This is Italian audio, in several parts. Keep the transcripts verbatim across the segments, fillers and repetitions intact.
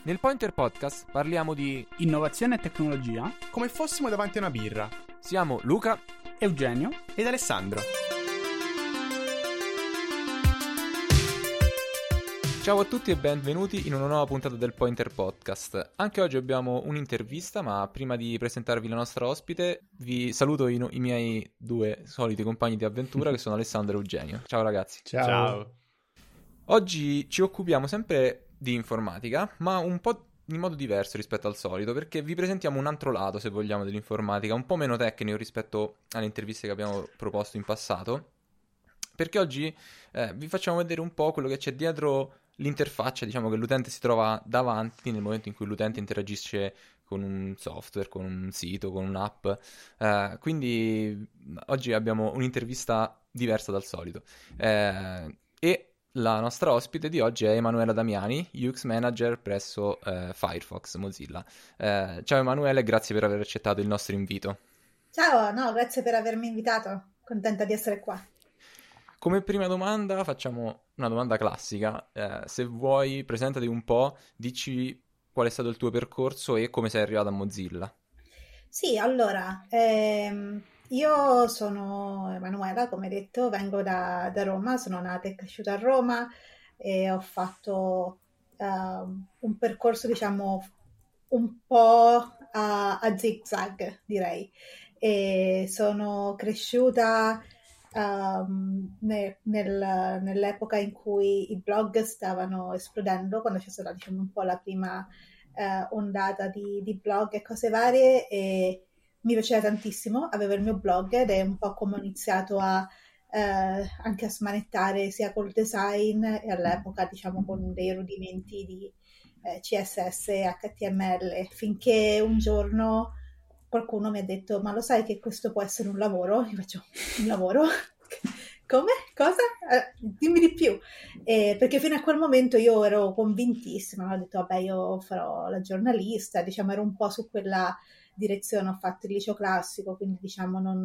Nel Pointer Podcast parliamo di innovazione e tecnologia come fossimo davanti a una birra. Siamo Luca, Eugenio ed Alessandro. Ciao a tutti e benvenuti in una nuova puntata del Pointer Podcast. Anche oggi abbiamo un'intervista, ma prima di presentarvi la nostra ospite vi saluto i, no- i miei due soliti compagni di avventura che sono Alessandro e Eugenio. Ciao ragazzi. Ciao. Ciao. Oggi ci occupiamo sempre di informatica, ma un po' in modo diverso rispetto al solito, perché vi presentiamo un altro lato, se vogliamo, dell'informatica, un po' meno tecnico rispetto alle interviste che abbiamo proposto in passato, perché oggi eh, vi facciamo vedere un po' quello che c'è dietro l'interfaccia, diciamo, che l'utente si trova davanti nel momento in cui l'utente interagisce con un software, con un sito, con un'app. Eh, quindi oggi abbiamo un'intervista diversa dal solito. Eh, e la nostra ospite di oggi è Emanuela Damiani, U X Manager presso eh, Firefox Mozilla. Eh, ciao Emanuele, grazie per aver accettato il nostro invito. Ciao, no, grazie per avermi invitato, contenta di essere qua. Come prima domanda facciamo una domanda classica, eh, se vuoi presentati un po', dici qual è stato il tuo percorso e come sei arrivato a Mozilla. Sì, allora, ehm, io sono Emanuela, come detto, vengo da, da Roma, sono nata e cresciuta a Roma e ho fatto ehm, un percorso, diciamo, un po' a, a zig-zag, direi. E sono cresciuta um, ne- nel- nell'epoca in cui i blog stavano esplodendo, quando c'è stata, diciamo, un po' la prima eh, ondata di, di blog e cose varie, e mi piaceva tantissimo, avevo il mio blog ed è un po' come ho iniziato a eh, anche a smanettare sia col design e all'epoca, diciamo, con dei rudimenti di eh, C S S e H T M L, finché un giorno qualcuno mi ha detto: ma lo sai che questo può essere un lavoro? Io faccio: un lavoro? Come? Cosa? Eh, dimmi di più. Eh, perché fino a quel momento io ero convintissima, ho detto vabbè, io farò la giornalista, diciamo, ero un po' su quella direzione, ho fatto il liceo classico, quindi diciamo non,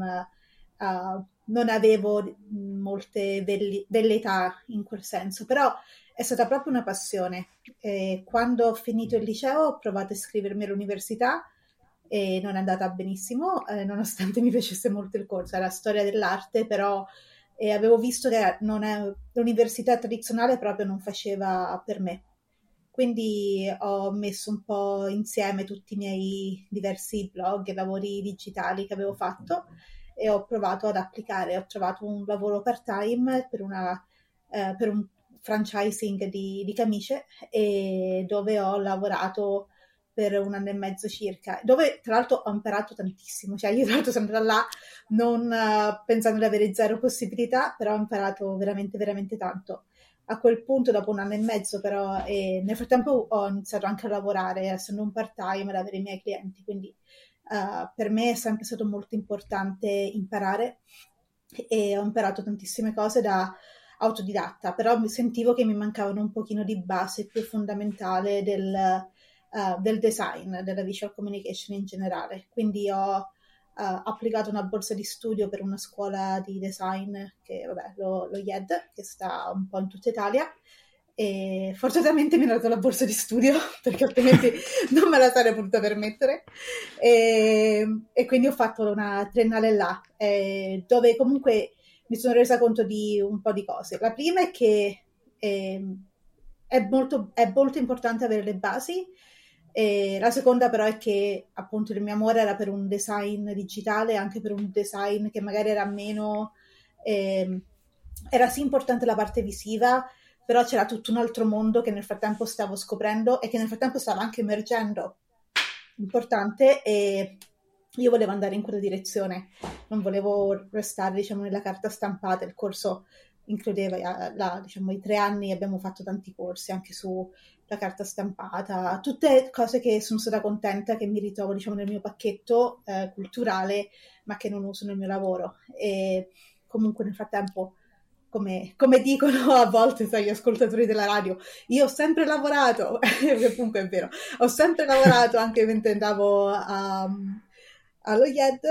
uh, non avevo molte velli- velleità in quel senso, però è stata proprio una passione. Eh, quando ho finito il liceo ho provato a iscrivermi all'università e non è andata benissimo, eh, nonostante mi piacesse molto il corso, era storia dell'arte, però e avevo visto che non è, l'università tradizionale proprio non faceva per me. Quindi ho messo un po' insieme tutti i miei diversi blog e lavori digitali che avevo fatto e ho provato ad applicare. Ho trovato un lavoro part-time per, una, eh, per un franchising di, di camicie, e dove ho lavorato per un anno e mezzo circa, dove tra l'altro ho imparato tantissimo. Cioè io tra l'altro sono andata là non uh, pensando di avere zero possibilità, però ho imparato veramente veramente tanto. A quel punto, dopo un anno e mezzo però, e nel frattempo ho iniziato anche a lavorare, essendo un part-time, ad avere i miei clienti, quindi uh, per me è sempre stato molto importante imparare e ho imparato tantissime cose da autodidatta, però mi sentivo che mi mancavano un pochino di base più fondamentale del Uh, del design, della visual communication in generale. Quindi ho uh, applicato una borsa di studio per una scuola di design che, vabbè, lo, lo I E D, che sta un po' in tutta Italia, e fortunatamente mi hanno dato la borsa di studio perché altrimenti non me la sarei potuta permettere, e, e quindi ho fatto una triennale là, eh, dove comunque mi sono resa conto di un po' di cose. La prima è che eh, è molto, è molto importante avere le basi. E la seconda però è che appunto il mio amore era per un design digitale, anche per un design che magari era meno eh, era sì importante la parte visiva, però c'era tutto un altro mondo che nel frattempo stavo scoprendo e che nel frattempo stava anche emergendo, importante, e io volevo andare in quella direzione, non volevo restare, diciamo, nella carta stampata. Il corso includeva la, diciamo, i tre anni, abbiamo fatto tanti corsi anche su la carta stampata, tutte cose che sono stata contenta che mi ritrovo, diciamo, nel mio pacchetto eh, culturale, ma che non uso nel mio lavoro. E comunque nel frattempo, come, come dicono a volte, sai, gli ascoltatori della radio, io ho sempre lavorato, comunque è vero, ho sempre lavorato anche mentre andavo a, allo I E D,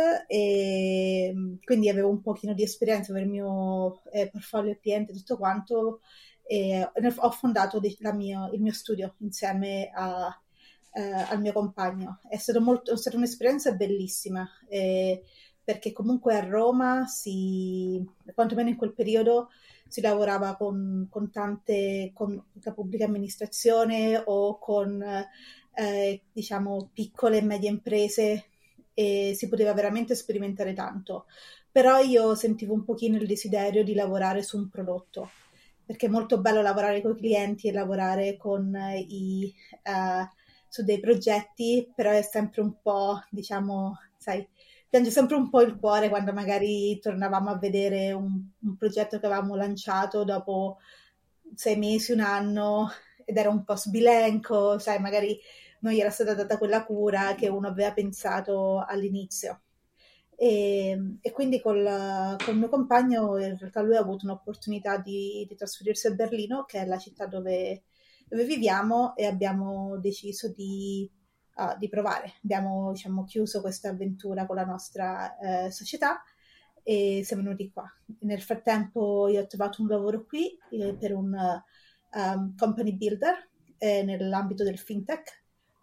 e quindi avevo un pochino di esperienza per il mio eh, portfolio cliente, tutto quanto. E ho fondato la mio, il mio studio insieme a eh, al mio compagno. È stato molto, è stata un'esperienza bellissima, eh, perché comunque a Roma si, quantomeno in quel periodo, si lavorava con, con tante, con la pubblica amministrazione o con, eh, diciamo, piccole e medie imprese, e si poteva veramente sperimentare tanto. Però io sentivo un pochino il desiderio di lavorare su un prodotto, perché è molto bello lavorare con i clienti e lavorare con i, eh, su dei progetti, però è sempre un po', diciamo, sai, piange sempre un po' il cuore quando magari tornavamo a vedere un, un progetto che avevamo lanciato dopo sei mesi, un anno, ed era un po' sbilenco, sai, magari non gli era stata data quella cura che uno aveva pensato all'inizio. E, e quindi col, col mio compagno, in realtà lui ha avuto un'opportunità di, di trasferirsi a Berlino, che è la città dove, dove viviamo, e abbiamo deciso di, uh, di provare. Abbiamo, diciamo, chiuso questa avventura con la nostra eh, società e siamo venuti qua. Nel frattempo io ho trovato un lavoro qui eh, per un uh, um, company builder eh, nell'ambito del fintech,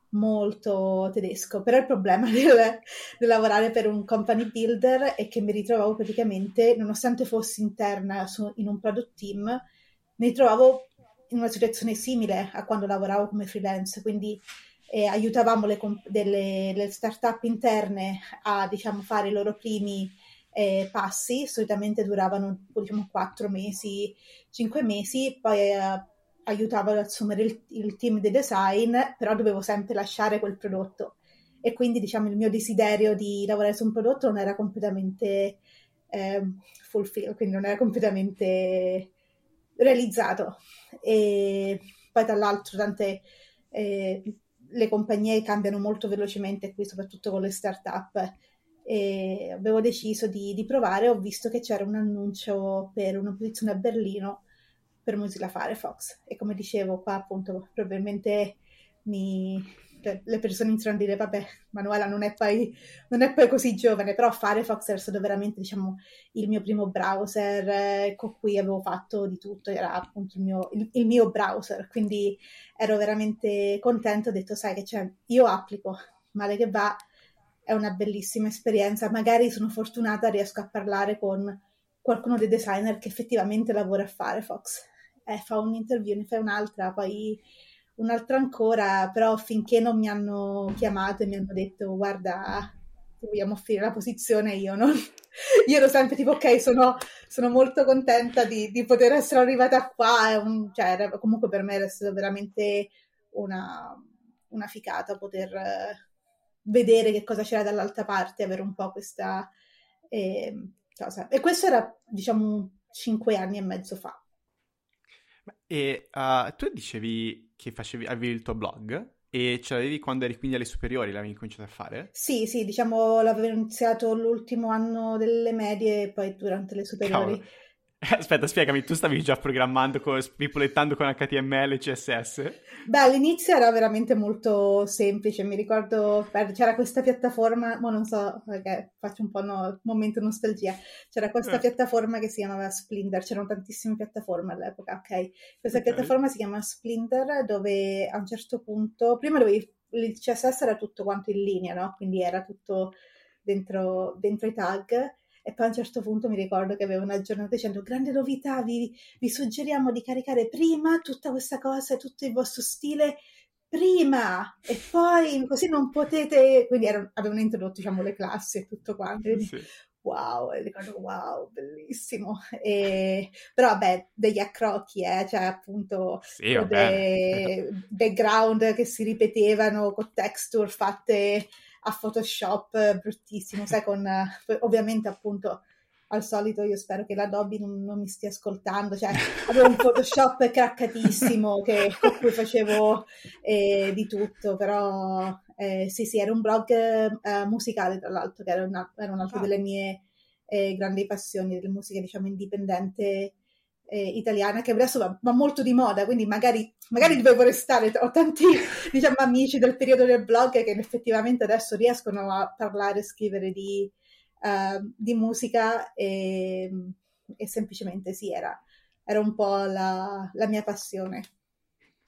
molto tedesco, però il problema del, del lavorare per un company builder è che mi ritrovavo praticamente, nonostante fossi interna su, in un product team, mi ritrovavo in una situazione simile a quando lavoravo come freelance, quindi eh, aiutavamo le, delle, le start-up interne a, diciamo, fare i loro primi eh, passi, solitamente duravano, diciamo, quattro mesi, cinque mesi, poi eh, aiutavo ad assumere il, il team di design, però dovevo sempre lasciare quel prodotto, e quindi, diciamo, il mio desiderio di lavorare su un prodotto non era completamente eh, fulfilled, quindi non era completamente realizzato. E poi tra l'altro tante eh, le compagnie cambiano molto velocemente qui, soprattutto con le start-up, e avevo deciso di, di provare. Ho visto che c'era un annuncio per una posizione a Berlino per Mozilla Firefox, e come dicevo qua, appunto, probabilmente mi, cioè, le persone iniziano a dire vabbè, Manuela non è poi non è poi così giovane, però Firefox era stato veramente, diciamo, il mio primo browser eh, con cui avevo fatto di tutto, era appunto il mio, il, il mio browser, quindi ero veramente contenta. Ho detto, sai che c'è, io applico, male che va, è una bellissima esperienza, magari sono fortunata, riesco a parlare con qualcuno dei designer che effettivamente lavora a Firefox, eh, fa un'interview, ne fa un'altra, poi un'altra ancora, però finché non mi hanno chiamato e mi hanno detto guarda, ti vogliamo offrire la posizione, io non... io ero sempre tipo ok, sono, sono molto contenta di, di poter essere arrivata qua, è un, cioè, era, comunque per me era stata veramente una, una ficata poter eh, vedere che cosa c'era dall'altra parte, avere un po' questa eh, cosa. E questo era, diciamo, cinque anni e mezzo fa. E uh, tu dicevi che facevi, avevi il tuo blog e ce l'avevi quando eri quindi alle superiori, l'avevi cominciato a fare? Sì, sì, diciamo l'avevo iniziato l'ultimo anno delle medie e poi durante le superiori. Cavolo. Aspetta, spiegami, tu stavi già programmando, con, spipolettando con H T M L e C S S? Beh, all'inizio era veramente molto semplice, mi ricordo, beh, c'era questa piattaforma, ma non so, perché faccio un po' no, momento nostalgia, c'era questa Eh. piattaforma che si chiamava Splinter, c'erano tantissime piattaforme all'epoca, ok? Questa Okay. piattaforma si chiama Splinter, dove a un certo punto, prima dovevi, il C S S era tutto quanto in linea, no? Quindi era tutto dentro, dentro i tag. E poi a un certo punto mi ricordo che avevo una giornata dicendo grande novità, vi, vi suggeriamo di caricare prima tutta questa cosa, tutto il vostro stile prima, e poi così non potete, quindi erano, avevano introdotto, diciamo, le classi e tutto quanto, quindi, Sì. wow, e ricordo wow, bellissimo, e, però vabbè, degli accrocchi, eh, cioè appunto Sì, con va bene. dei background che si ripetevano, con texture fatte a Photoshop bruttissimo, sai, con ovviamente appunto al solito io spero che l'Adobe non, non mi stia ascoltando, cioè avevo un Photoshop craccatissimo che, con cui facevo eh, di tutto, però eh, sì sì, era un blog eh, musicale tra l'altro, che era, una, era un'altra Ah. delle mie eh, grandi passioni, della musica, diciamo, indipendente eh, italiana, che adesso va, va molto di moda, quindi magari, magari dovevo restare. Ho tanti, diciamo, amici del periodo del blog che effettivamente adesso riescono a parlare e scrivere di, uh, di musica, e, e semplicemente sì, era, era un po' la, la mia passione.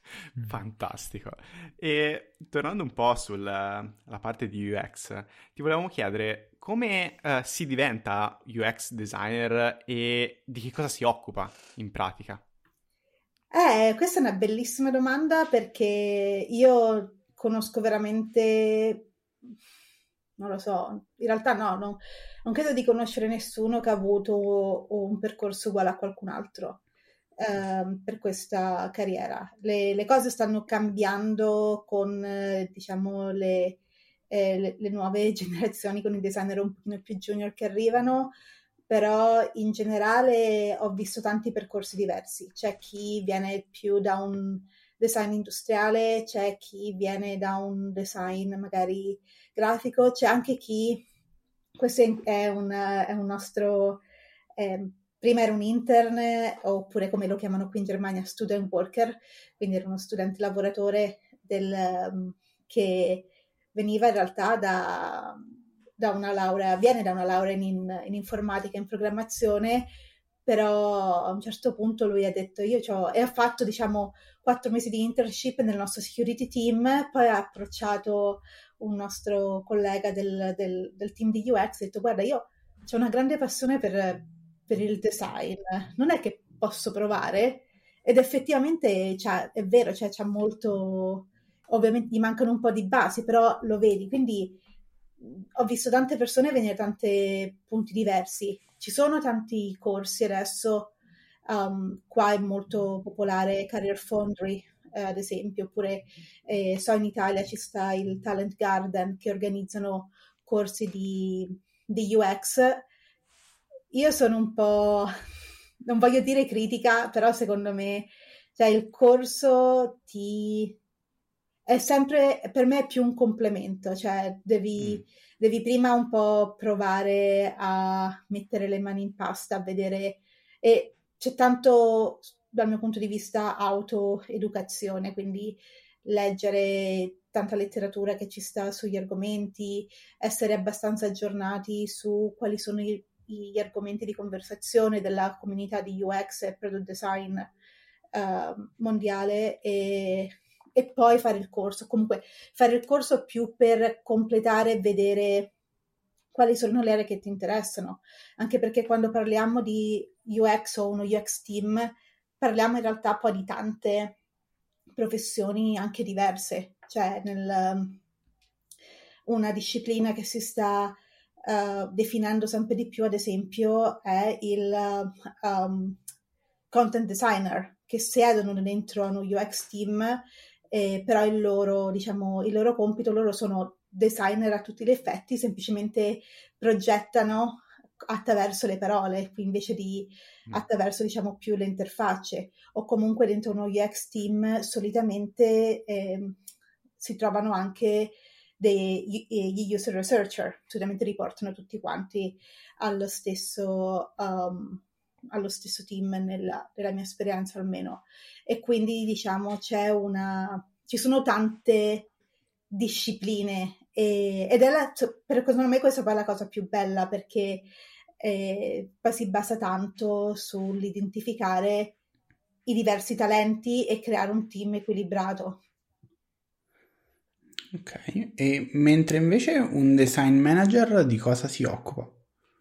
Fantastico. E tornando un po' sulla parte di U X, ti volevamo chiedere come eh, si diventa U X designer e di che cosa si occupa in pratica? Eh, questa è una bellissima domanda perché io conosco veramente, non lo so, in realtà no, no, non credo di conoscere nessuno che ha avuto un percorso uguale a qualcun altro ehm, per questa carriera. Le, le cose stanno cambiando con, eh, diciamo, le, eh, le, le nuove generazioni, con i designer un pochino più junior che arrivano, però in generale ho visto tanti percorsi diversi. C'è chi viene più da un design industriale, c'è chi viene da un design magari grafico, c'è anche chi, questo è un, è un nostro, eh, prima era un intern, oppure come lo chiamano qui in Germania, student worker, quindi era uno studente lavoratore del, che veniva in realtà da, da una laurea, viene da una laurea in, in informatica e in programmazione, però a un certo punto lui ha detto io c'ho, e ha fatto diciamo quattro mesi di internship nel nostro security team, poi ha approcciato un nostro collega del, del, del team di U X e ha detto guarda io ho una grande passione per, per il design, non è che posso provare? Ed effettivamente cioè, è vero, cioè, c'è molto, ovviamente gli mancano un po' di basi, però lo vedi, quindi ho visto tante persone venire da tanti punti diversi. Ci sono tanti corsi adesso, um, qua è molto popolare Career Foundry, eh, ad esempio, oppure eh, so in Italia ci sta il Talent Garden che organizzano corsi di, di U X. Io sono un po', non voglio dire critica, però secondo me cioè, il corso ti è sempre, per me è più un complemento, cioè devi, mm. devi prima un po' provare a mettere le mani in pasta, a vedere, e c'è tanto, dal mio punto di vista, autoeducazione, quindi leggere tanta letteratura che ci sta sugli argomenti, essere abbastanza aggiornati su quali sono i, gli argomenti di conversazione della comunità di U X e product design uh, mondiale e e poi fare il corso, comunque fare il corso più per completare e vedere quali sono le aree che ti interessano, anche perché quando parliamo di U X o uno U X team parliamo in realtà poi di tante professioni anche diverse, cioè nel, una disciplina che si sta uh, definendo sempre di più ad esempio è il um, content designer, che siedono dentro a uno U X team Eh, però il loro, diciamo, il loro compito, loro sono designer a tutti gli effetti, semplicemente progettano attraverso le parole, invece di mm. attraverso, diciamo, più le interfacce, o comunque dentro uno U X team solitamente eh, si trovano anche dei, gli user researcher, solitamente riportano tutti quanti allo stesso... Um, allo stesso team nella, nella mia esperienza almeno, e quindi diciamo c'è una ci sono tante discipline e, ed è la, per secondo me questa è la cosa più bella perché eh, poi si basa tanto sull'identificare i diversi talenti e creare un team equilibrato. Ok, e mentre invece un design manager di cosa si occupa?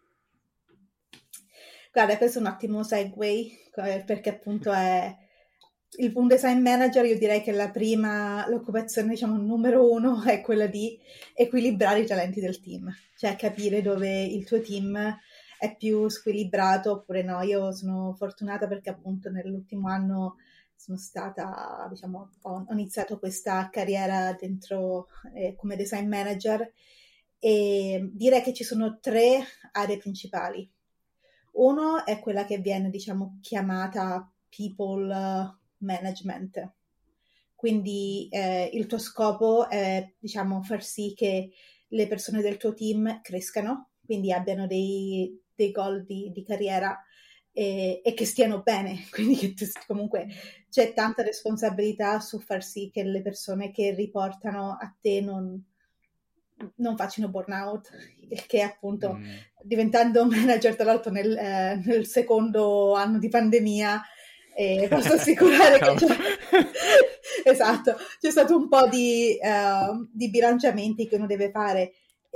Guarda, questo è un ottimo segue perché appunto è il, un design manager, io direi che la prima, l'occupazione diciamo numero uno è quella di equilibrare i talenti del team, cioè capire dove il tuo team è più squilibrato oppure no. Io sono fortunata perché appunto nell'ultimo anno sono stata, diciamo, ho, ho iniziato questa carriera dentro eh, come design manager e direi che ci sono tre aree principali. Uno è quella che viene, diciamo, chiamata people management. Quindi eh, il tuo scopo è, diciamo, far sì che le persone del tuo team crescano, quindi abbiano dei, dei goal di, di carriera e, e che stiano bene. Quindi che tu, comunque c'è tanta responsabilità su far sì che le persone che riportano a te non... non facciano burnout, il che appunto mm. diventando manager tra l'altro nel, eh, nel secondo anno di pandemia e posso assicurare che Cavolo. c'è, esatto, c'è stato un po' di, uh, di bilanciamenti che uno deve fare,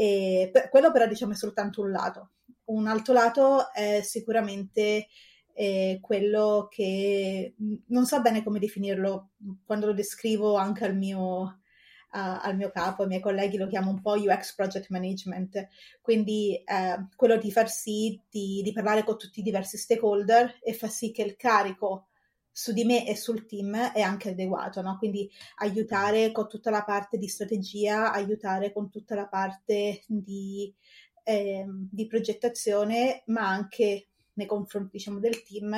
e per, quello però diciamo è soltanto un lato. Un altro lato è sicuramente eh, quello che non so bene come definirlo, quando lo descrivo anche al mio, Uh, al mio capo, ai miei colleghi lo chiamo un po' U X Project Management, quindi uh, quello di far sì di, di parlare con tutti i diversi stakeholder e far sì che il carico su di me e sul team è anche adeguato, no? Quindi aiutare con tutta la parte di strategia, aiutare con tutta la parte di, eh, di progettazione, ma anche nei confronti, diciamo, del team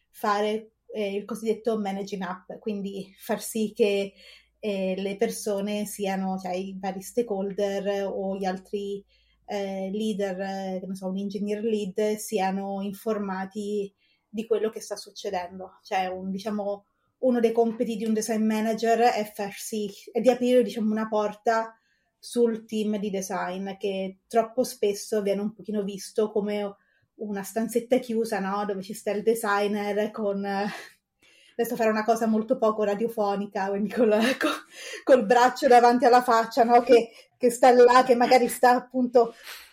fare eh, il cosiddetto managing up, quindi far sì che eh, le persone siano, cioè i vari stakeholder o gli altri eh, leader, eh, che ne so, un engineer lead, siano informati di quello che sta succedendo. Cioè, un, diciamo, uno dei compiti di un design manager è farsi, è di aprire, diciamo, una porta sul team di design, che troppo spesso viene un pochino visto come una stanzetta chiusa, no? Dove ci sta il designer con... adesso fare una cosa molto poco radiofonica, quindi col, col, col braccio davanti alla faccia, no? che, che sta là, che magari sta appunto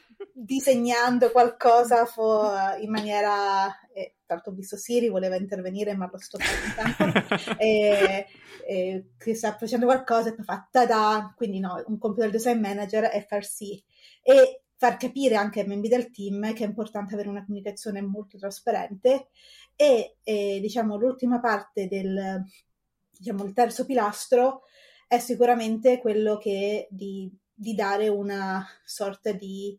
disegnando qualcosa fo, in maniera... Eh, tanto ho visto Siri, voleva intervenire, ma l'ho stoppato intanto. e, e, che sta facendo qualcosa e poi fa tada! Quindi no, un compito del design manager è far sì. E far capire anche ai membri del team che è importante avere una comunicazione molto trasparente. E eh, diciamo l'ultima parte del, diciamo, il terzo pilastro è sicuramente quello che di, di dare una sorta di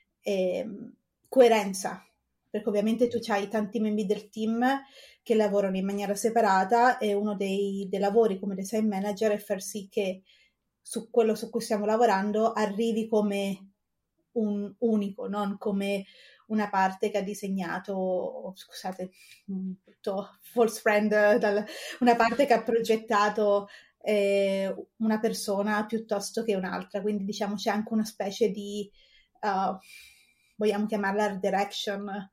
eh, coerenza, perché ovviamente tu hai tanti membri del team che lavorano in maniera separata e uno dei, dei lavori come design manager è far sì che su quello su cui stiamo lavorando arrivi come un unico, non come una parte che ha disegnato, scusate, tutto false friend, dal, una parte che ha progettato eh, una persona piuttosto che un'altra, quindi diciamo c'è anche una specie di, uh, vogliamo chiamarla art direction,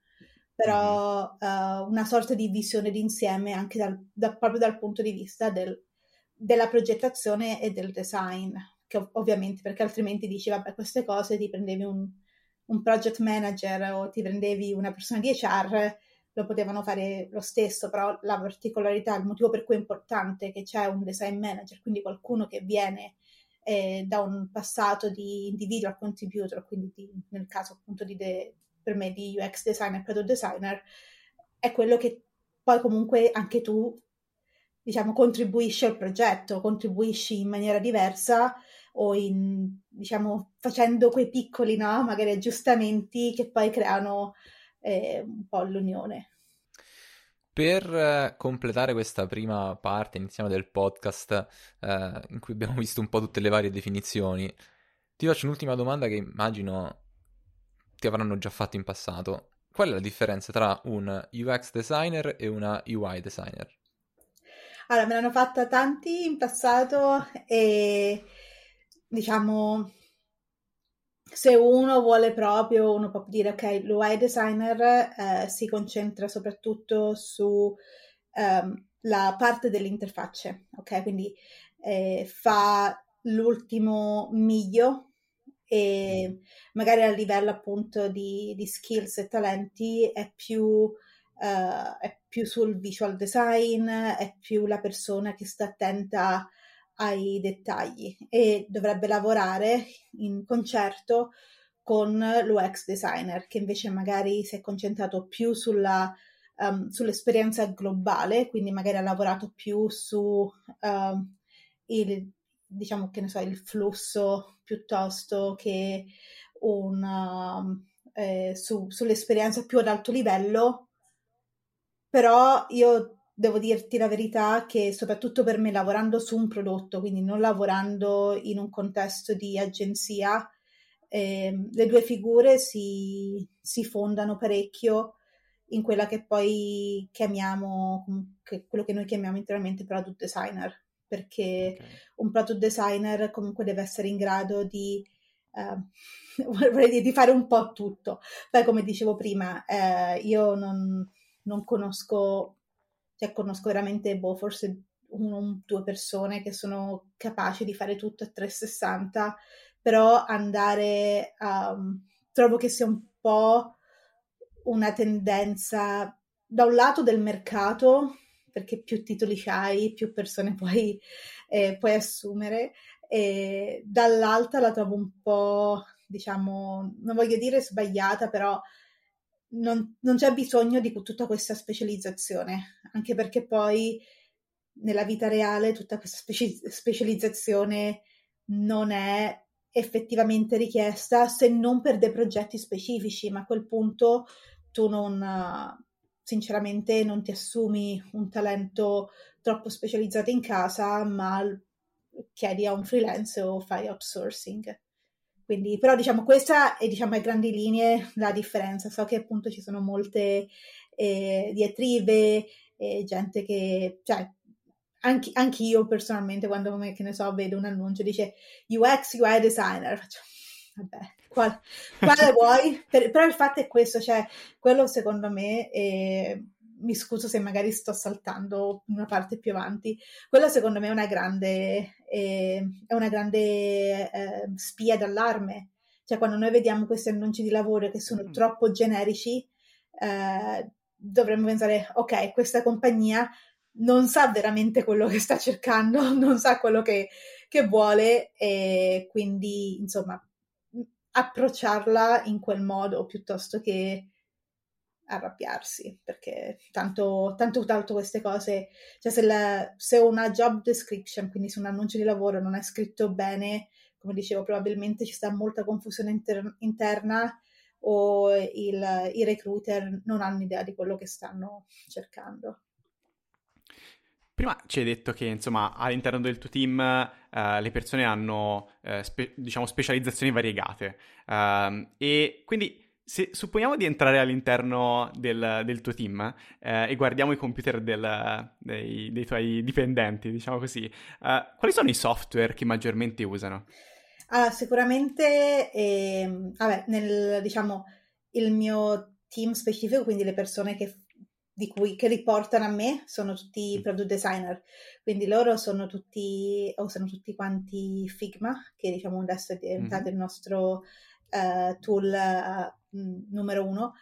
però uh, una sorta di visione d'insieme anche dal, da, proprio dal punto di vista del, della progettazione e del design, che ov- ovviamente perché altrimenti dici vabbè queste cose ti prendevi un un project manager o ti prendevi una persona di H R, lo potevano fare lo stesso, però la particolarità, il motivo per cui è importante che c'è un design manager, quindi qualcuno che viene eh, da un passato di individual contributor, quindi di, nel caso appunto di de, per me di U X designer, product designer, è quello che poi comunque anche tu, diciamo, contribuisci al progetto, contribuisci in maniera diversa o in, diciamo, facendo quei piccoli, no, magari aggiustamenti che poi creano eh, un po' l'unione. Per eh, completare questa prima parte iniziale del podcast, eh, in cui abbiamo visto un po' tutte le varie definizioni, ti faccio un'ultima domanda che immagino ti avranno già fatto in passato. Qual è la differenza tra un U X designer e una U I designer? Allora, me l'hanno fatta tanti in passato e diciamo, se uno vuole proprio, uno può dire ok, l'U I designer eh, si concentra soprattutto su ehm, la parte delle interfacce, ok? Quindi eh, fa l'ultimo miglio e magari a livello appunto di, di skills e talenti è più, eh, è più sul visual design, è più la persona che sta attenta ai dettagli e dovrebbe lavorare in concerto con l'U X designer che invece magari si è concentrato più sulla, um, sull'esperienza globale, quindi magari ha lavorato più su um, il, diciamo che ne so, il flusso piuttosto che un, um, eh, su, sull'esperienza più ad alto livello. Però io devo dirti la verità che soprattutto per me lavorando su un prodotto, quindi non lavorando in un contesto di agenzia, eh, le due figure si, si fondano parecchio in quella che poi chiamiamo, che quello che noi chiamiamo internamente product designer, perché Ok. un product designer comunque deve essere in grado di, eh, vorrei dire, di fare un po' tutto. Poi come dicevo prima, eh, io non, non conosco, cioè conosco veramente, boh, forse uno, due persone che sono capaci di fare tutto a trecentosessanta, però andare a... trovo che sia un po' una tendenza, da un lato del mercato, perché più titoli c'hai, più persone puoi, eh, puoi assumere, e dall'altra la trovo un po', diciamo, non voglio dire sbagliata, però non, non c'è bisogno di tutta questa specializzazione, anche perché poi nella vita reale tutta questa speci- specializzazione non è effettivamente richiesta, se non per dei progetti specifici, ma a quel punto tu non, sinceramente non ti assumi un talento troppo specializzato in casa, ma chiedi a un freelance o fai outsourcing. Quindi, però diciamo questa è, diciamo, a grandi linee la differenza. So che appunto ci sono molte eh, diatribe, eh, gente che, cioè, anche, anche io personalmente quando, che ne so, vedo un annuncio dice U X U I designer, faccio, vabbè, qual, quale vuoi? Per, però il fatto è questo, cioè, quello secondo me, eh, mi scuso se magari sto saltando una parte più avanti, quello secondo me è una grande, eh, è una grande eh, spia d'allarme. Cioè quando noi vediamo questi annunci di lavoro che sono mm. troppo generici, eh, dovremmo pensare, ok, questa compagnia non sa veramente quello che sta cercando, non sa quello che, che vuole, e quindi insomma approcciarla in quel modo piuttosto che arrabbiarsi, perché tanto, tanto, tanto queste cose, cioè se, la, se una job description, quindi se un annuncio di lavoro non è scritto bene, come dicevo, probabilmente ci sta molta confusione inter- interna o il, i recruiter non hanno idea di quello che stanno cercando. Prima ci hai detto che, insomma, all'interno del tuo team uh, le persone hanno, uh, spe- diciamo, specializzazioni variegate. Uh, e quindi, se supponiamo di entrare all'interno del, del tuo team uh, e guardiamo i computer del, dei, dei tuoi dipendenti, diciamo così, uh, quali sono i software che maggiormente usano? Allora, sicuramente, eh, vabbè, nel, diciamo, il mio team specifico, quindi le persone che di cui, che riportano a me sono tutti product designer, quindi loro sono tutti, o sono tutti quanti Figma, che diciamo adesso è diventato mm-hmm. il nostro uh, tool uh, numero uno,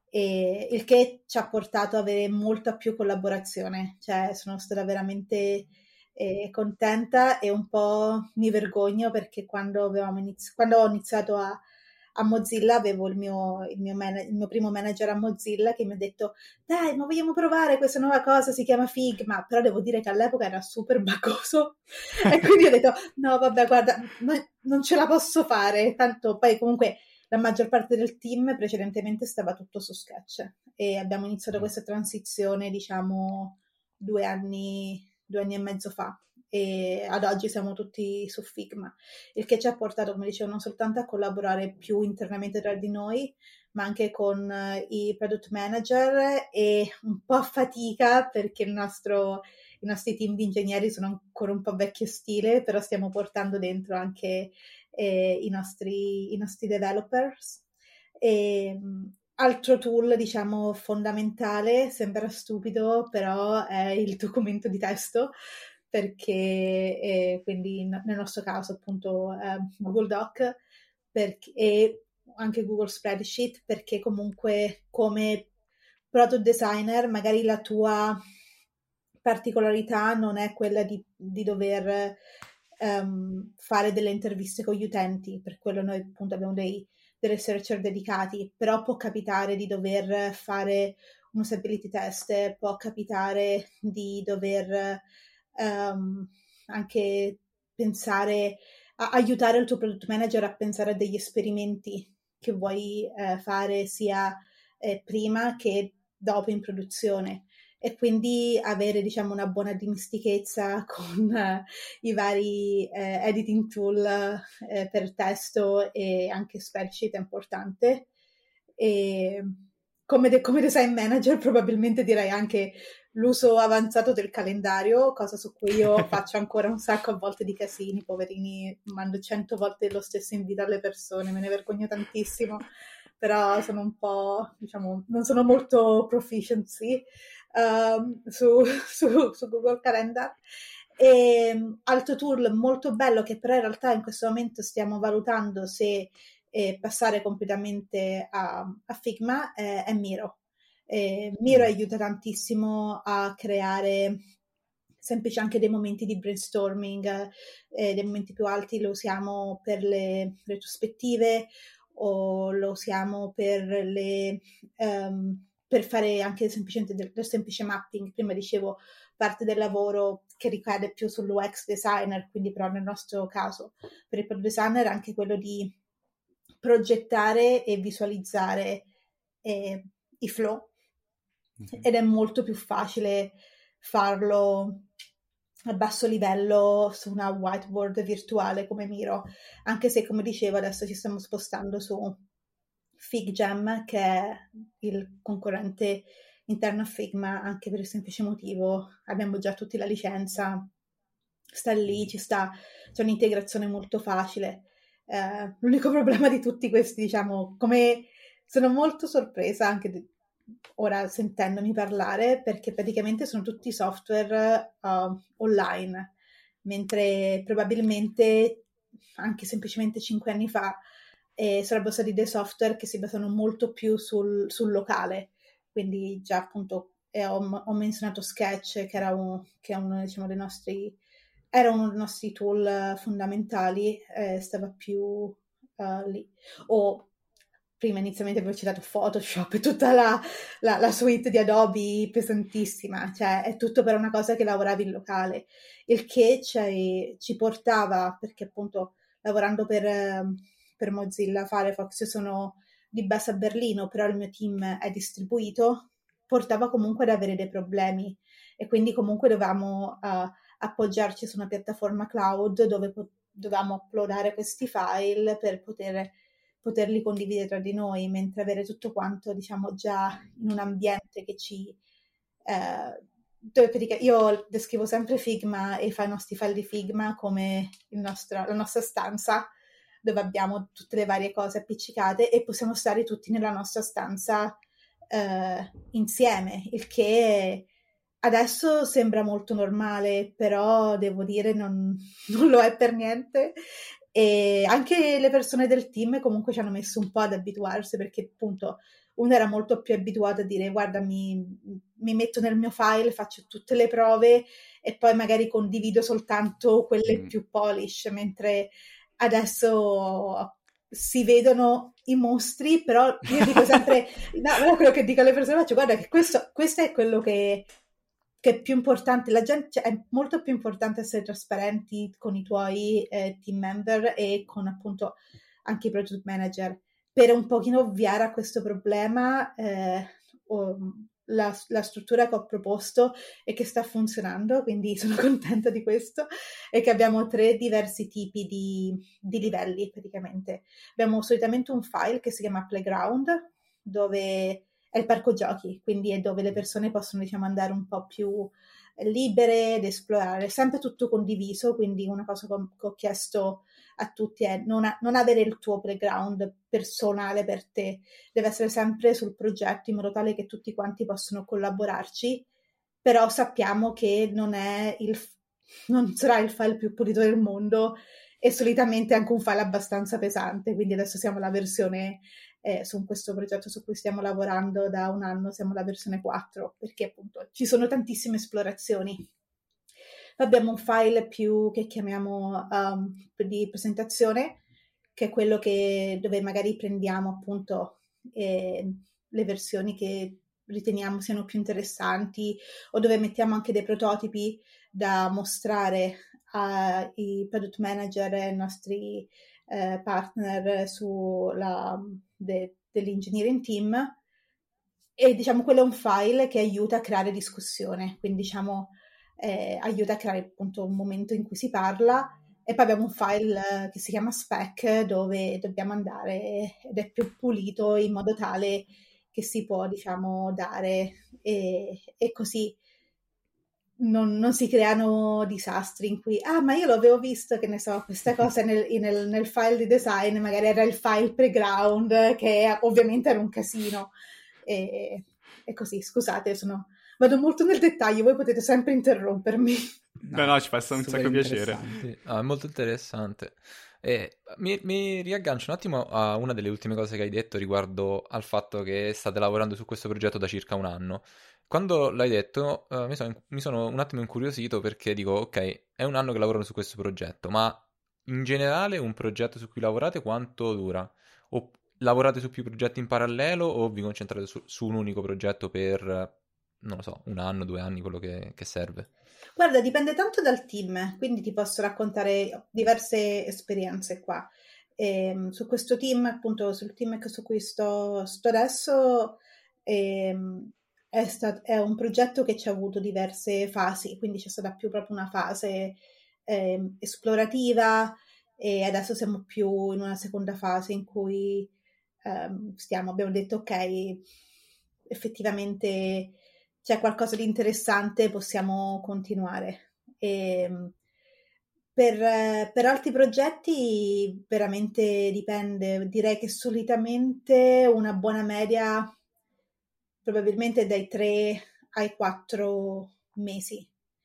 e il che ci ha portato ad avere molta più collaborazione, cioè sono stata veramente eh, contenta e un po' mi vergogno perché quando, avevamo inizi- quando ho iniziato a a Mozilla avevo il mio, il, mio man- il mio primo manager a Mozilla che mi ha detto dai ma vogliamo provare questa nuova cosa, si chiama Figma, però devo dire che all'epoca era super buggoso e quindi ho detto no vabbè guarda no, non ce la posso fare, tanto poi comunque la maggior parte del team precedentemente stava tutto su Sketch e abbiamo iniziato questa transizione diciamo due anni, due anni e mezzo fa e ad oggi siamo tutti su Figma, il che ci ha portato, come dicevo, non soltanto a collaborare più internamente tra di noi, ma anche con uh, i product manager e un po' a fatica perché il nostro, i nostri team di ingegneri sono ancora un po' vecchio stile, però stiamo portando dentro anche eh, i, nostri, i nostri developers. E, altro tool, diciamo, fondamentale, sembra stupido, però è il documento di testo, perché eh, quindi in, nel nostro caso appunto eh, Google Doc perché, e anche Google Spreadsheet, perché comunque come product designer magari la tua particolarità non è quella di, di dover um, fare delle interviste con gli utenti, per quello noi appunto abbiamo dei, dei researcher dedicati, però può capitare di dover fare un usability test, può capitare di dover um, anche pensare, a, aiutare il tuo product manager a pensare a degli esperimenti che vuoi eh, fare sia eh, prima che dopo in produzione e quindi avere diciamo una buona dimestichezza con eh, i vari eh, editing tool eh, per testo e anche spreadsheet è importante e come, de- come design manager probabilmente direi anche l'uso avanzato del calendario, cosa su cui io faccio ancora un sacco a volte di casini, poverini, mando cento volte lo stesso invito alle persone, me ne vergogno tantissimo, però sono un po', diciamo, non sono molto proficiency, um, su, su, su Google Calendar. E, altro tool molto bello che però in realtà in questo momento stiamo valutando se eh, passare completamente a, a Figma eh, è Miro. Eh, Miro Mm. aiuta tantissimo a creare semplice anche dei momenti di brainstorming, eh, dei momenti più alti lo usiamo per le retrospettive o lo usiamo per le um, per fare anche semplicemente del, del semplice mapping. Prima dicevo parte del lavoro che ricade più sull'U X designer, quindi però nel nostro caso per il product designer anche quello di progettare e visualizzare eh, i flow, Mhm. ed è molto più facile farlo a basso livello su una whiteboard virtuale come Miro, anche se come dicevo adesso ci stiamo spostando su FigJam, che è il concorrente interno a Figma, anche per il semplice motivo abbiamo già tutti la licenza, sta lì, ci sta, c'è un'integrazione molto facile. Eh, l'unico problema di tutti questi, diciamo, come sono molto sorpresa anche di, ora sentendomi parlare, perché praticamente sono tutti software uh, online, mentre probabilmente anche semplicemente cinque anni fa eh, sarebbero stati dei software che si basano molto più sul, sul locale, quindi già appunto eh, ho, ho menzionato Sketch, che era un, che è uno, diciamo, dei nostri era uno dei nostri tool fondamentali, eh, stava più uh, lì. O prima inizialmente avevo citato Photoshop e tutta la, la, la suite di Adobe pesantissima, cioè è tutto per una cosa che lavoravi in locale, il che ci, ci portava, perché appunto lavorando per, per Mozilla Firefox sono di base a Berlino, però il mio team è distribuito, portava comunque ad avere dei problemi e quindi comunque dovevamo uh, appoggiarci su una piattaforma cloud dove po- dovevamo uploadare questi file per poter, poterli condividere tra di noi, mentre avere tutto quanto, diciamo, già in un ambiente che ci... Eh, dove praticamente, io descrivo sempre Figma e fa i nostri file di Figma come il nostro, la nostra stanza dove abbiamo tutte le varie cose appiccicate e possiamo stare tutti nella nostra stanza eh, insieme, il che adesso sembra molto normale, però devo dire non, non lo è per niente. E anche le persone del team comunque ci hanno messo un po' ad abituarsi, perché appunto uno era molto più abituato a dire guarda mi, mi metto nel mio file, faccio tutte le prove e poi magari condivido soltanto quelle Mm. più polish, mentre adesso si vedono i mostri, però io dico sempre, no, quello che dico alle persone, faccio, guarda che questo, questo è quello che, che è più importante, la gente, cioè, è molto più importante essere trasparenti con i tuoi eh, team member e con appunto anche i project manager, per un pochino ovviare a questo problema. eh, o, la, la struttura che ho proposto e che sta funzionando, quindi sono contenta di questo, è che abbiamo tre diversi tipi di, di livelli praticamente. Abbiamo solitamente un file che si chiama Playground, dove è il parco giochi, quindi è dove le persone possono, diciamo, andare un po' più libere ed esplorare, sempre tutto condiviso, quindi una cosa che ho chiesto a tutti è non, a, non avere il tuo playground personale per te, deve essere sempre sul progetto in modo tale che tutti quanti possono collaborarci, però sappiamo che non è il non sarà il file più pulito del mondo e solitamente anche un file abbastanza pesante, quindi adesso siamo alla versione eh, su questo progetto su cui stiamo lavorando da un anno, siamo alla versione quattro, perché appunto ci sono tantissime esplorazioni. Abbiamo un file più che chiamiamo um, di presentazione, che è quello che, dove magari prendiamo appunto eh, le versioni che riteniamo siano più interessanti o dove mettiamo anche dei prototipi da mostrare ai product manager e ai nostri eh, partner sulla, de, dell'engineering team. E diciamo quello è un file che aiuta a creare discussione, quindi diciamo eh, aiuta a creare appunto un momento in cui si parla. E poi abbiamo un file eh, che si chiama spec dove dobbiamo andare ed è più pulito in modo tale che si può, diciamo, dare e, e così non, non si creano disastri in cui ah ma io l'avevo visto, che ne so, questa cosa nel, nel, nel file di design magari era il file playground che ovviamente era un casino e, e così, scusate, sono vado molto nel dettaglio, voi potete sempre interrompermi. No, no, ci fa un super sacco piacere. interessante. Sì, ah, è molto interessante. E mi, mi riaggancio un attimo a una delle ultime cose che hai detto riguardo al fatto che state lavorando su questo progetto da circa un anno. Quando l'hai detto, eh, mi sono, mi sono un attimo incuriosito perché dico, ok, è un anno che lavorano su questo progetto, ma in generale un progetto su cui lavorate quanto dura? O lavorate su più progetti in parallelo o vi concentrate su, su un unico progetto per, eh, non lo so, un anno, due anni, quello che, che serve? Guarda, dipende tanto dal team, quindi ti posso raccontare diverse esperienze qua. Ehm, su questo team, appunto, sul team che- su cui sto, sto adesso, ehm, è, stat- è un progetto che ci ha avuto diverse fasi, quindi c'è stata più proprio una fase ehm, esplorativa e adesso siamo più in una seconda fase in cui ehm, stiamo, abbiamo detto, ok, effettivamente c'è qualcosa di interessante, possiamo continuare. E, per, eh, per altri progetti veramente dipende, direi che solitamente una buona media probabilmente dai tre ai quattro mesi.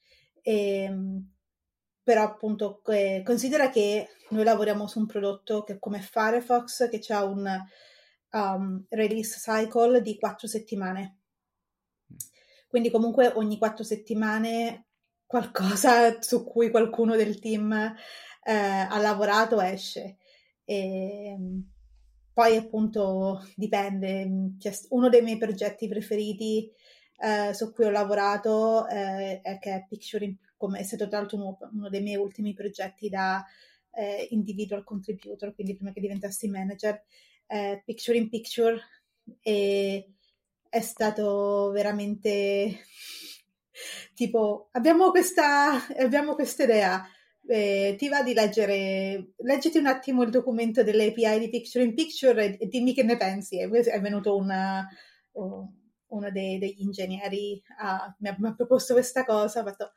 Ehm, però appunto eh, considera che noi lavoriamo su un prodotto che come Firefox che ha un um, release cycle di quattro settimane. Quindi comunque ogni quattro settimane qualcosa su cui qualcuno del team eh, ha lavorato esce. E poi appunto dipende. C'è uno dei miei progetti preferiti eh, su cui ho lavorato eh, è che è Picture in, come è stato tra l'altro uno, uno dei miei ultimi progetti da eh, individual contributor, quindi prima che diventassi manager, eh, Picture in Picture, e è stato veramente tipo abbiamo questa abbiamo questa idea, eh, ti va di leggere, leggiti un attimo il documento delle A P I di Picture in Picture e, e dimmi che ne pensi. E poi è venuto una, uh, uno dei, degli ingegneri a, mi, ha, mi ha proposto questa cosa, ho fatto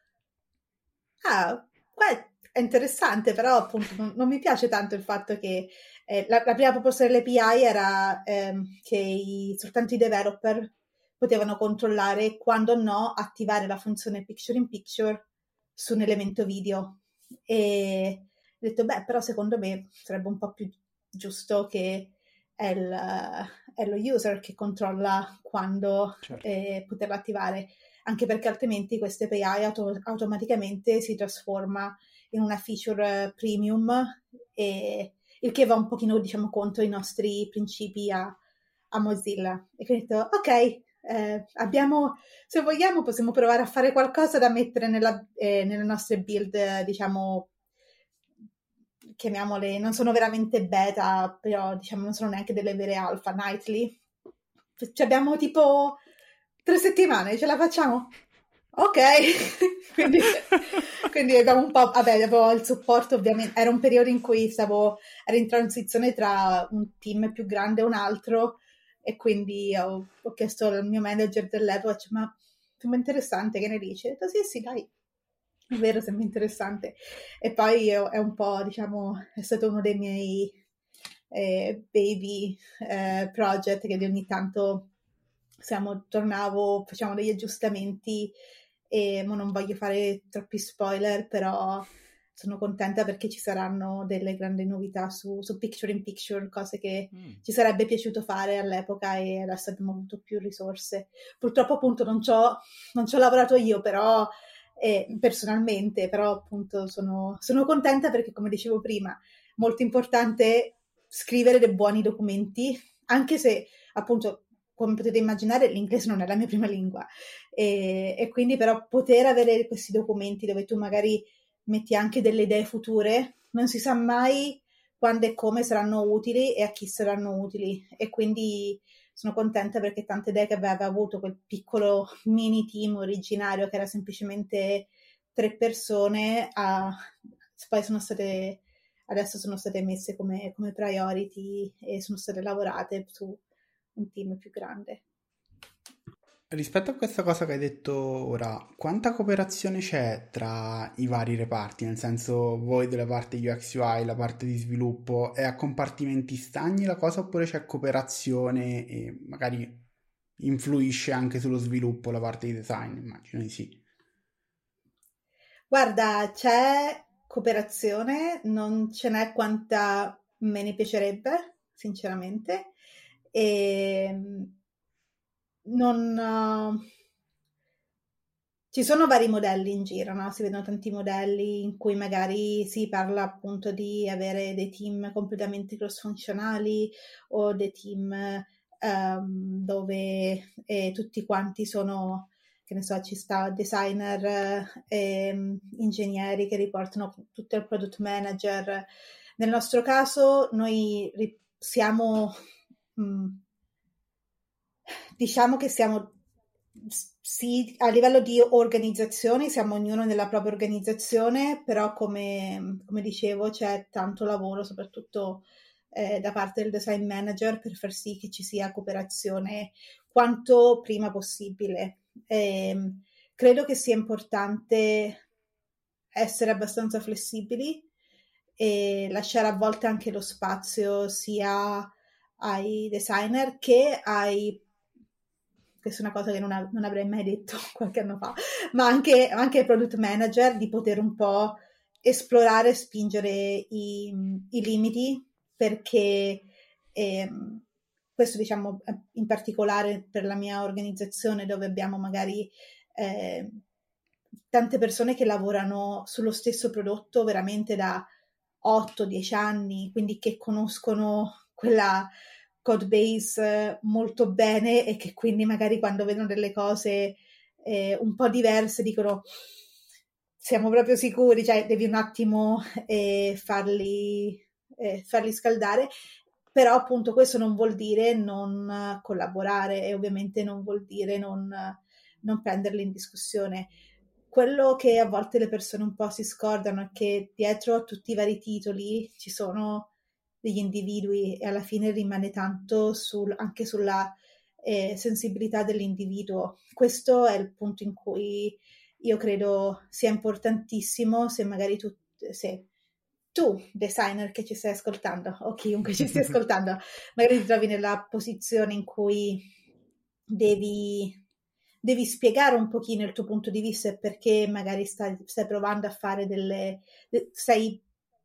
ah, beh, è interessante, però appunto non, non mi piace tanto il fatto che eh, la, la prima proposta dell'A P I era ehm, che i, soltanto i developer potevano controllare quando o no attivare la funzione Picture in Picture su un elemento video. E ho detto, beh, però secondo me sarebbe un po' più giusto che è, il, è lo user che controlla quando Certo. eh, poterla attivare, anche perché altrimenti questa A P I auto- automaticamente si trasforma in una feature premium, e il che va un pochino, diciamo, contro i nostri principi a, a Mozilla. E quindi ho detto, ok, eh, abbiamo, se vogliamo possiamo provare a fare qualcosa da mettere nella, eh, nelle nostre build, eh, diciamo, chiamiamole, non sono veramente beta, però diciamo non sono neanche delle vere alfa, nightly. Ci abbiamo tipo tre settimane, ce la facciamo? Ok, quindi, quindi abbiamo un po', vabbè, avevo il supporto ovviamente, era un periodo in cui stavo, ero in transizione tra un team più grande e un altro, e quindi ho, ho chiesto al mio manager dell'epoca, cioè, ma sembra interessante, che ne dici? Ho detto sì, sì, dai, è vero, sembra interessante. E poi io- è un po', diciamo, è stato uno dei miei eh, baby eh, project che di ogni tanto siamo, tornavo, facciamo degli aggiustamenti, e mo non voglio fare troppi spoiler, però sono contenta perché ci saranno delle grandi novità su, su Picture in Picture, cose che Mm. ci sarebbe piaciuto fare all'epoca e adesso abbiamo avuto più risorse. Purtroppo appunto non ci ho, non ci ho lavorato io, però eh, personalmente, però appunto sono, sono contenta perché come dicevo prima, molto importante scrivere dei buoni documenti, anche se appunto come potete immaginare l'inglese non è la mia prima lingua, e, e quindi però poter avere questi documenti dove tu magari metti anche delle idee future, non si sa mai quando e come saranno utili e a chi saranno utili, e quindi sono contenta perché tante idee che aveva avuto quel piccolo mini team originario che era semplicemente tre persone, a, poi sono state adesso sono state messe come, come priority e sono state lavorate su un team più grande. Rispetto a questa cosa che hai detto ora, quanta cooperazione c'è tra i vari reparti? Nel senso, voi della parte U X U I, la parte di sviluppo, è a compartimenti stagni la cosa oppure c'è cooperazione e magari influisce anche sullo sviluppo la parte di design? Immagino di sì. Guarda, c'è cooperazione, non ce n'è quanta me ne piacerebbe, sinceramente, e non... uh, ci sono vari modelli in giro, no? Si vedono tanti modelli in cui magari si parla appunto di avere dei team completamente cross-funzionali o dei team ehm, dove eh, tutti quanti sono, che ne so, ci sta designer, eh, ingegneri che riportano tutto il product manager. Nel nostro caso noi ri- siamo, mh, diciamo che siamo, sì, a livello di organizzazione, siamo ognuno nella propria organizzazione, però come, come dicevo c'è tanto lavoro, soprattutto eh, da parte del design manager per far sì che ci sia cooperazione quanto prima possibile. E, credo che sia importante essere abbastanza flessibili e lasciare a volte anche lo spazio sia ai designer che ai, questa è una cosa che non, av- non avrei mai detto qualche anno fa, ma anche, anche ai product manager di poter un po' esplorare e spingere i, i limiti, perché ehm, questo diciamo in particolare per la mia organizzazione dove abbiamo magari eh, tante persone che lavorano sullo stesso prodotto veramente da otto dieci anni, quindi che conoscono quella code base molto bene e che quindi magari quando vedono delle cose eh, un po' diverse dicono siamo proprio sicuri, cioè devi un attimo eh, farli, eh, farli scaldare, però appunto questo non vuol dire non collaborare e ovviamente non vuol dire non, non prenderli in discussione. Quello che a volte le persone un po' si scordano è che dietro a tutti i vari titoli ci sono degli individui e alla fine rimane tanto sul, anche sulla eh, sensibilità dell'individuo. Questo è il punto in cui io credo sia importantissimo se magari tu, se tu, designer che ci stai ascoltando, o chiunque ci stia ascoltando, magari ti trovi nella posizione in cui devi, devi spiegare un pochino il tuo punto di vista e perché magari stai, stai provando a fare delle... stai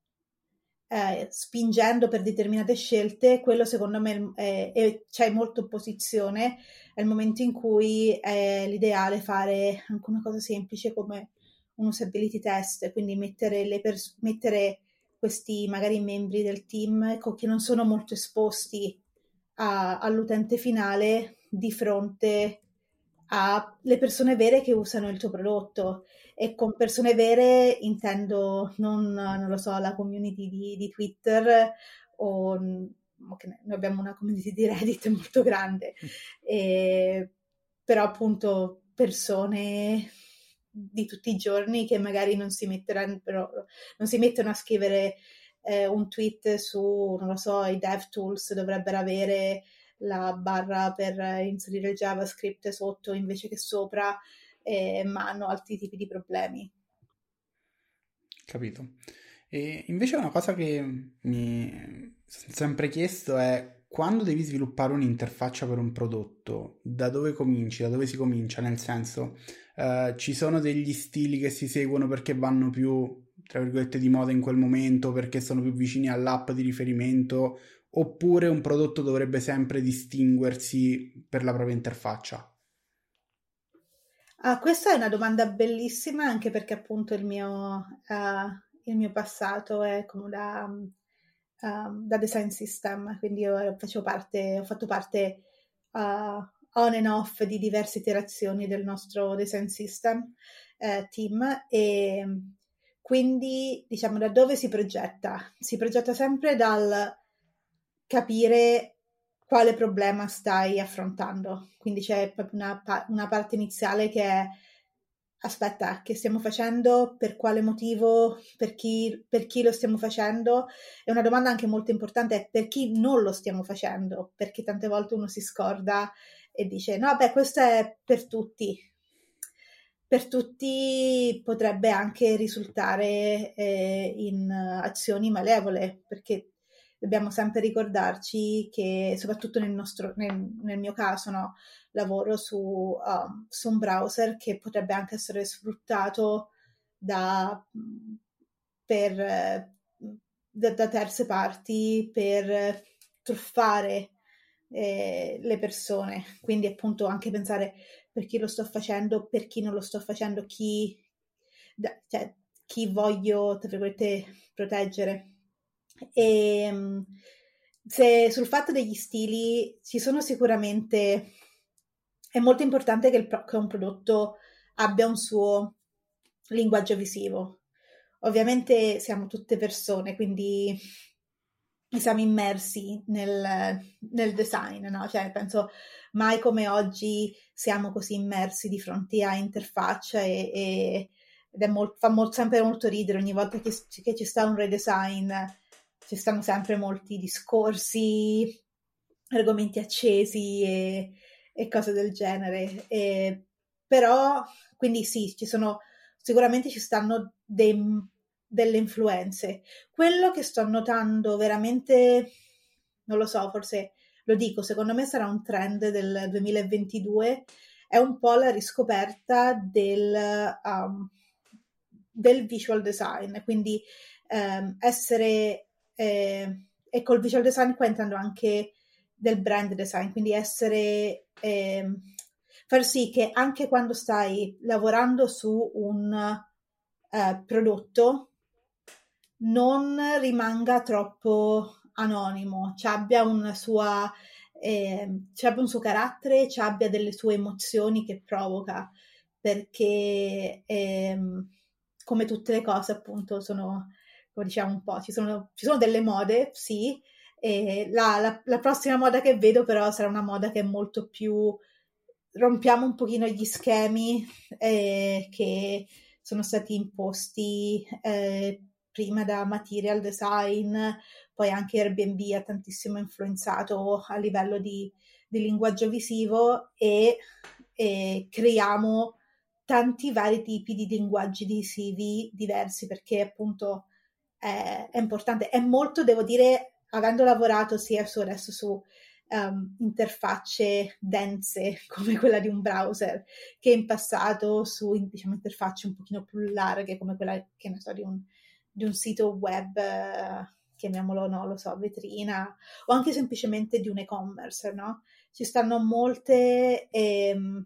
eh, spingendo per determinate scelte, quello secondo me è, è, c'è molto opposizione al momento in cui è l'ideale fare anche una cosa semplice come un usability test, quindi mettere, le pers- mettere questi magari membri del team ecco, che non sono molto esposti a, all'utente finale di fronte alle persone vere che usano il tuo prodotto. E con persone vere intendo non, non lo so, la community di, di Twitter o okay, noi abbiamo una community di Reddit molto grande, e, però appunto persone di tutti i giorni che magari non si metteranno, però, non si mettono a scrivere eh, un tweet su, non lo so, i DevTools dovrebbero avere la barra per inserire il JavaScript sotto invece che sopra, eh, ma hanno altri tipi di problemi. Capito. E invece una cosa che mi sono sempre chiesto è quando devi sviluppare un'interfaccia per un prodotto, da dove cominci, da dove si comincia? Nel senso, eh, ci sono degli stili che si seguono perché vanno più, tra virgolette, di moda in quel momento, perché sono più vicini all'app di riferimento, oppure un prodotto dovrebbe sempre distinguersi per la propria interfaccia? Ah, questa è una domanda bellissima anche perché appunto il mio, eh, il mio passato è come da, um, da design system, quindi io facevo parte, ho fatto parte uh, on and off di diverse iterazioni del nostro design system eh, team e quindi diciamo da dove si progetta? Si progetta sempre dal capire quale problema stai affrontando. Quindi c'è proprio una, pa- una parte iniziale che è aspetta, che stiamo facendo, per quale motivo, per chi, per chi lo stiamo facendo? E una domanda anche molto importante è per chi non lo stiamo facendo, perché tante volte uno si scorda e dice no, beh, questo è per tutti. Per tutti potrebbe anche risultare eh, in azioni malevole, perché dobbiamo sempre ricordarci che, soprattutto nel, nostro, nel, nel mio caso, no, lavoro su, um, su un browser che potrebbe anche essere sfruttato da, per, da, da terze parti per truffare eh, le persone. Quindi appunto anche pensare per chi lo sto facendo, per chi non lo sto facendo, chi, da, cioè, chi voglio, tra virgolette, proteggere. E se sul fatto degli stili ci sono sicuramente, è molto importante che, il, che un prodotto abbia un suo linguaggio visivo. Ovviamente siamo tutte persone, quindi siamo immersi nel, nel design, no? Cioè penso mai come oggi siamo così immersi di fronte a interfaccia e, e ed è molto, fa molto, sempre molto ridere ogni volta che, che ci sta un redesign, ci stanno sempre molti discorsi, argomenti accesi e, e cose del genere. E, però, quindi sì, ci sono, sicuramente ci stanno dei, delle influenze. Quello che sto notando veramente, non lo so, forse lo dico, secondo me sarà un trend del duemilaventidue, è un po' la riscoperta del, um, del visual design, quindi um, essere, eh, e col visual design qua intendo anche del brand design, quindi essere, eh, far sì che anche quando stai lavorando su un eh, prodotto non rimanga troppo anonimo, ci abbia una sua, eh, ci abbia un suo carattere, ci abbia delle sue emozioni che provoca, perché eh, come tutte le cose appunto sono, come diciamo un po', ci sono, ci sono delle mode, sì, e la, la, la prossima moda che vedo però sarà una moda che è molto più, rompiamo un pochino gli schemi eh, che sono stati imposti eh, prima da material design, poi anche Airbnb ha tantissimo influenzato a livello di, di linguaggio visivo e, e creiamo tanti vari tipi di linguaggi visivi diversi, perché appunto è, è importante, è molto, devo dire, avendo lavorato sia su adesso su um, interfacce dense come quella di un browser, che in passato su, diciamo, interfacce un pochino più larghe come quella, che ne so, di un, di un sito web, eh, chiamiamolo, no, lo so, vetrina, o anche semplicemente di un e-commerce, no? Ci stanno molte... Ehm,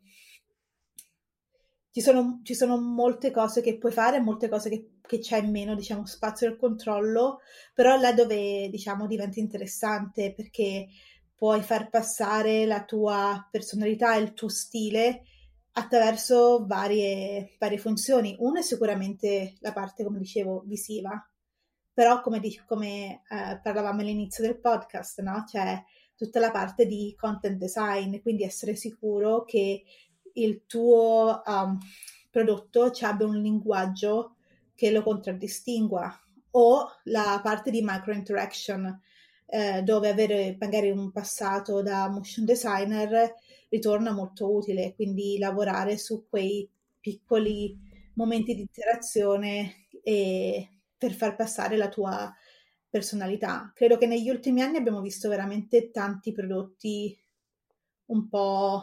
Ci sono, ci sono molte cose che puoi fare, molte cose che, che c'è meno, diciamo, spazio al controllo, però là dove, diciamo, diventa interessante perché puoi far passare la tua personalità e il tuo stile attraverso varie, varie funzioni. Una è sicuramente la parte, come dicevo, visiva, però come, come eh, parlavamo all'inizio del podcast, no? C'è tutta la parte di content design, quindi essere sicuro che il tuo um, prodotto ci abbia un linguaggio che lo contraddistingua, o la parte di micro interaction eh, dove avere magari un passato da motion designer ritorna molto utile, quindi lavorare su quei piccoli momenti di interazione e per far passare la tua personalità. Credo che negli ultimi anni abbiamo visto veramente tanti prodotti un po'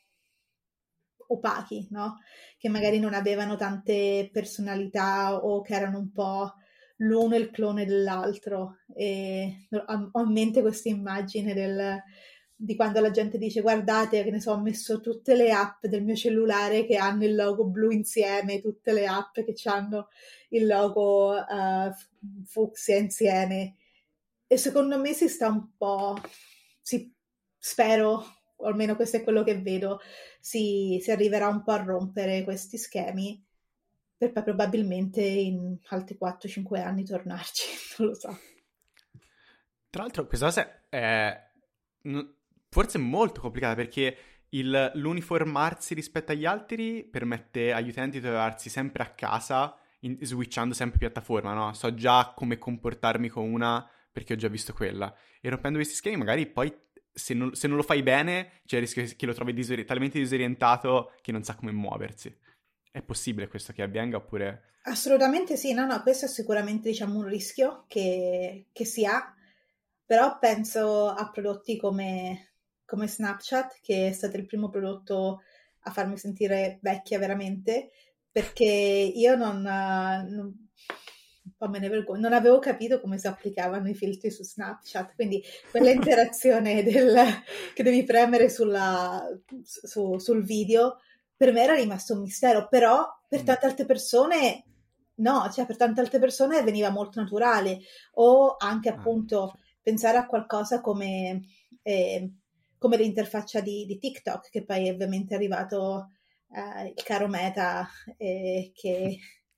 opachi, no? Che magari non avevano tante personalità o che erano un po' l'uno il clone dell'altro. E ho in mente questa immagine del, di quando la gente dice guardate che ne so, ho messo tutte le app del mio cellulare che hanno il logo blu insieme, tutte le app che hanno il logo uh, fucsia insieme. E secondo me si sta un po', si, spero, o almeno questo è quello che vedo, si, si arriverà un po' a rompere questi schemi per poi probabilmente in altri quattro cinque anni tornarci, non lo so. Tra l'altro questa cosa è forse molto complicata perché il, l'uniformarsi rispetto agli altri permette agli utenti di trovarsi sempre a casa in, switchando sempre piattaforma, no? So già come comportarmi con una perché ho già visto quella, e rompendo questi schemi magari poi se non, se non lo fai bene c'è il rischio che lo trovi disori- talmente disorientato che non sa come muoversi. È possibile questo che avvenga oppure... Assolutamente sì, no, no, questo è sicuramente diciamo un rischio che, che si ha. però penso a prodotti come, come Snapchat, che è stato il primo prodotto a farmi sentire vecchia veramente, perché io non, non un po' me ne vergogno, non avevo capito come si applicavano i filtri su Snapchat, quindi quella interazione del, che devi premere sulla, su, sul video, per me era rimasto un mistero, però per tante altre persone no, cioè per tante altre persone veniva molto naturale, o anche appunto Ah, sì. pensare a qualcosa come, eh, come l'interfaccia di, di TikTok, che poi ovviamente è arrivato eh, il caro Meta, eh, che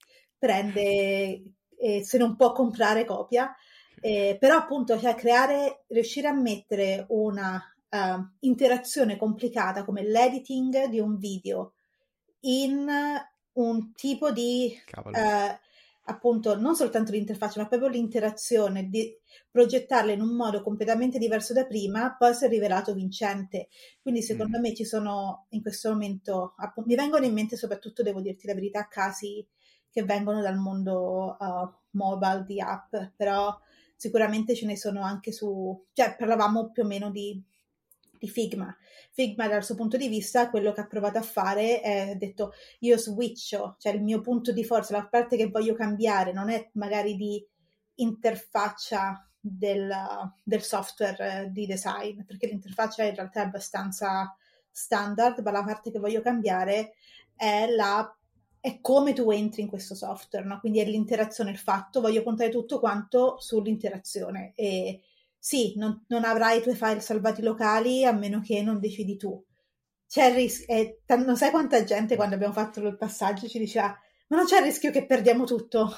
prende e se non può comprare copia, eh, però appunto cioè, creare, riuscire a mettere una uh, interazione complicata come l'editing di un video in un tipo di Cavolo. uh, appunto non soltanto l'interfaccia ma proprio l'interazione, di progettarla in un modo completamente diverso da prima, poi si è rivelato vincente. Quindi secondo Mm. me ci sono in questo momento, appunto, mi vengono in mente soprattutto, devo dirti la verità, casi che vengono dal mondo uh, mobile di app, però sicuramente ce ne sono anche su, cioè parlavamo più o meno di, di Figma. Figma dal suo punto di vista quello che ha provato a fare è detto io switcho, cioè il mio punto di forza, la parte che voglio cambiare non è magari di interfaccia del, del software di design, perché l'interfaccia in realtà è abbastanza standard, ma la parte che voglio cambiare è la è come tu entri in questo software, no? Quindi è l'interazione, il fatto, voglio puntare tutto quanto sull'interazione e sì, non, non avrai i tuoi file salvati locali a meno che non decidi tu. C'è il rischio, eh, t- non sai quanta gente quando abbiamo fatto il passaggio ci diceva ma non c'è il rischio che perdiamo tutto?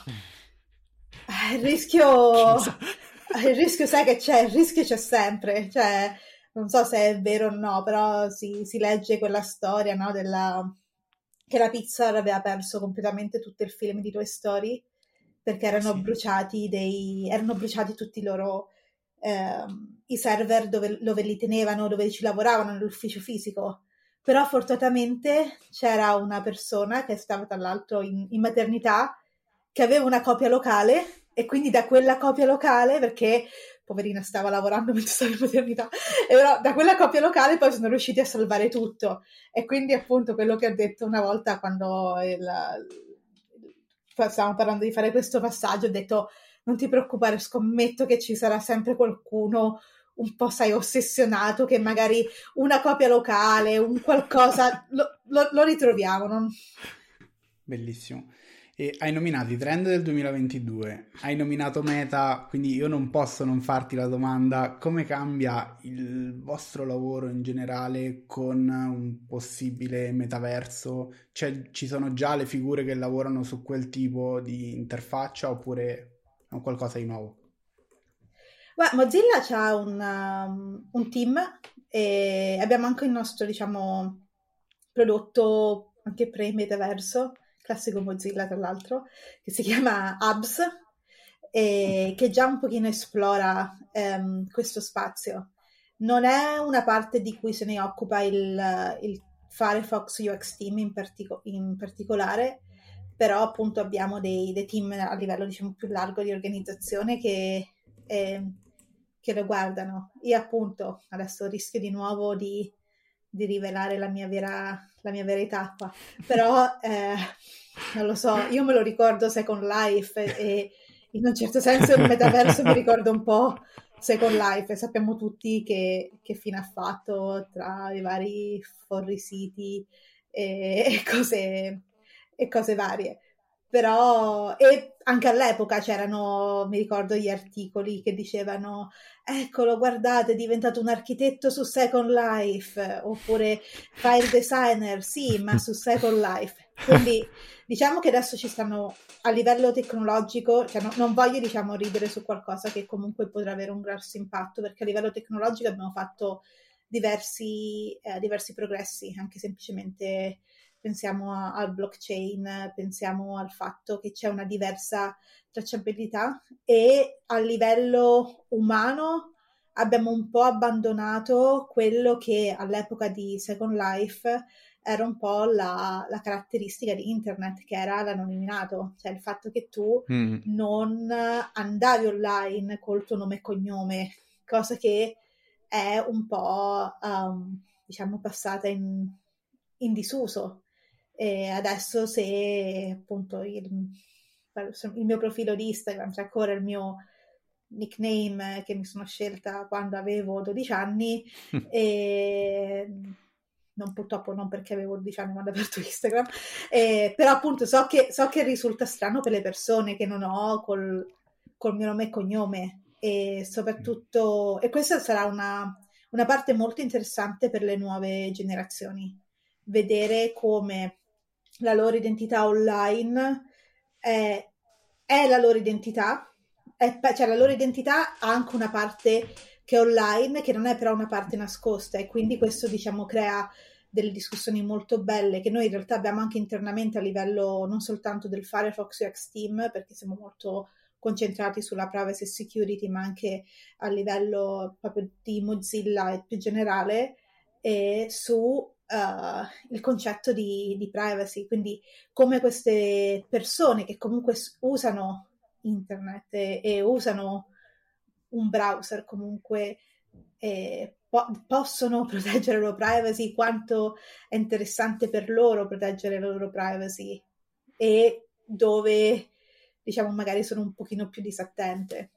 Eh, il rischio, il rischio sai che c'è, il rischio c'è sempre, cioè non so se è vero o no, però si, si legge quella storia, no, della che la Pixar aveva perso completamente tutto il film di Toy Story perché erano Sì. bruciati dei, erano bruciati tutti i loro ehm, i server dove, dove li tenevano, dove ci lavoravano nell'ufficio fisico. Però fortunatamente c'era una persona che stava tra l'altro in, in maternità che aveva una copia locale e quindi da quella copia locale, perché poverina stava lavorando mentre stava in maternità, e però da quella copia locale poi sono riusciti a salvare tutto. E quindi appunto quello che ho detto una volta quando il, stavamo parlando di fare questo passaggio, ho detto non ti preoccupare, scommetto che ci sarà sempre qualcuno un po' sai ossessionato che magari una copia locale, un qualcosa lo, lo, lo ritroviamo. Non... Bellissimo. E hai nominato i trend del duemilaventidue, hai nominato Meta, quindi io non posso non farti la domanda: come cambia il vostro lavoro in generale con un possibile metaverso? Cioè, ci sono già le figure che lavorano su quel tipo di interfaccia oppure è un qualcosa di nuovo? Well, Mozilla ha un, um, un team e abbiamo anche il nostro, diciamo, prodotto anche pre-metaverso, classico Mozilla tra l'altro, che si chiama Hubs, e che già un pochino esplora um, questo spazio. Non è una parte di cui se ne occupa il, il Firefox U X team in, partico- in particolare, però appunto abbiamo dei, dei team a livello diciamo più largo di organizzazione che, eh, che lo guardano. Io appunto adesso rischio di nuovo di, di rivelare la mia vera, la mia vera età qua, però eh, non lo so, io me lo ricordo Second Life e in un certo senso il metaverso mi ricorda un po' Second Life e sappiamo tutti che, che fine ha fatto tra i vari forrisiti e, e cose e cose varie. Però, e anche all'epoca c'erano, mi ricordo, gli articoli che dicevano eccolo, guardate, è diventato un architetto su Second Life, oppure file designer, sì, ma su Second Life. Quindi diciamo che adesso ci stanno a livello tecnologico, cioè no, non voglio diciamo ridere su qualcosa che comunque potrà avere un grosso impatto, perché a livello tecnologico abbiamo fatto diversi, eh, diversi progressi, anche semplicemente pensiamo a, al blockchain, pensiamo al fatto che c'è una diversa tracciabilità e a livello umano abbiamo un po' abbandonato quello che all'epoca di Second Life era un po' la, la caratteristica di internet, che era l'anonimato, cioè il fatto che tu Mm. non andavi online col tuo nome e cognome cosa che è un po' um, diciamo passata in, in disuso. E adesso se appunto il, il mio profilo di Instagram, c'è ancora il mio nickname che mi sono scelta quando avevo dodici anni e non, purtroppo non perché avevo dodici anni quando ho aperto Instagram, eh, però appunto so che, so che risulta strano per le persone che non ho col, col mio nome e cognome, e soprattutto, e questa sarà una, una parte molto interessante per le nuove generazioni, vedere come la loro identità online è, è la loro identità, è, cioè la loro identità ha anche una parte che è online, che non è però una parte nascosta, e quindi questo diciamo crea delle discussioni molto belle che noi in realtà abbiamo anche internamente a livello non soltanto del Firefox U X team, perché siamo molto concentrati sulla privacy e security, ma anche a livello proprio di Mozilla e più generale, e su Uh, il concetto di, di privacy, quindi come queste persone che comunque usano internet e, e usano un browser comunque eh, po- possono proteggere la loro privacy, quanto è interessante per loro proteggere la loro privacy e dove diciamo magari sono un pochino più disattente.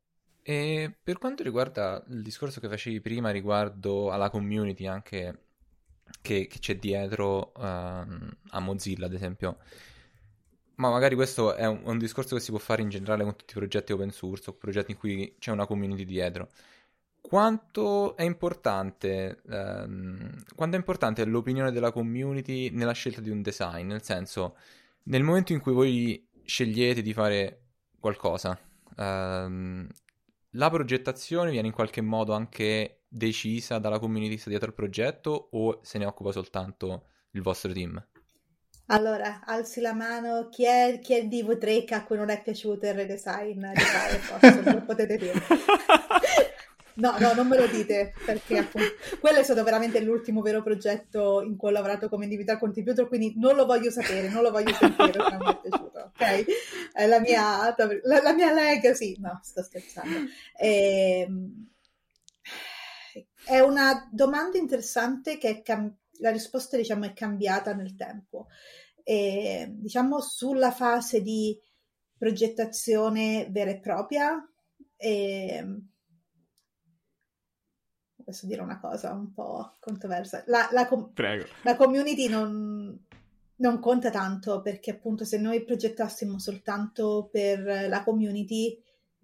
E per quanto riguarda il discorso che facevi prima riguardo alla community anche Che, che c'è dietro uh, a Mozilla, ad esempio, ma magari questo è un, un discorso che si può fare in generale con tutti i progetti open source o progetti in cui c'è una community dietro. Quanto è importante um, quanto è importante l'opinione della community nella scelta di un design? Nel senso, nel momento in cui voi scegliete di fare qualcosa, um, la progettazione viene in qualche modo anche decisa dalla community che sta dietro al progetto, o se ne occupa soltanto il vostro team? Allora, alzi la mano, chi è, chi è di V tre a cui non è piaciuto il redesign di Firefox? Non lo potete dire. No, no, non me lo dite, perché appunto quello è stato veramente l'ultimo vero progetto in cui ho lavorato come individual contributor, quindi non lo voglio sapere, non lo voglio sentire se non mi è piaciuto, ok? È la mia, la, la mia legacy, no, sto scherzando. E, è una domanda interessante che è cam- la risposta diciamo è cambiata nel tempo. E, diciamo sulla fase di progettazione vera e propria, e, posso dire una cosa un po' controversa, la, la, com- Prego. la community non, non conta tanto, perché appunto se noi progettassimo soltanto per la community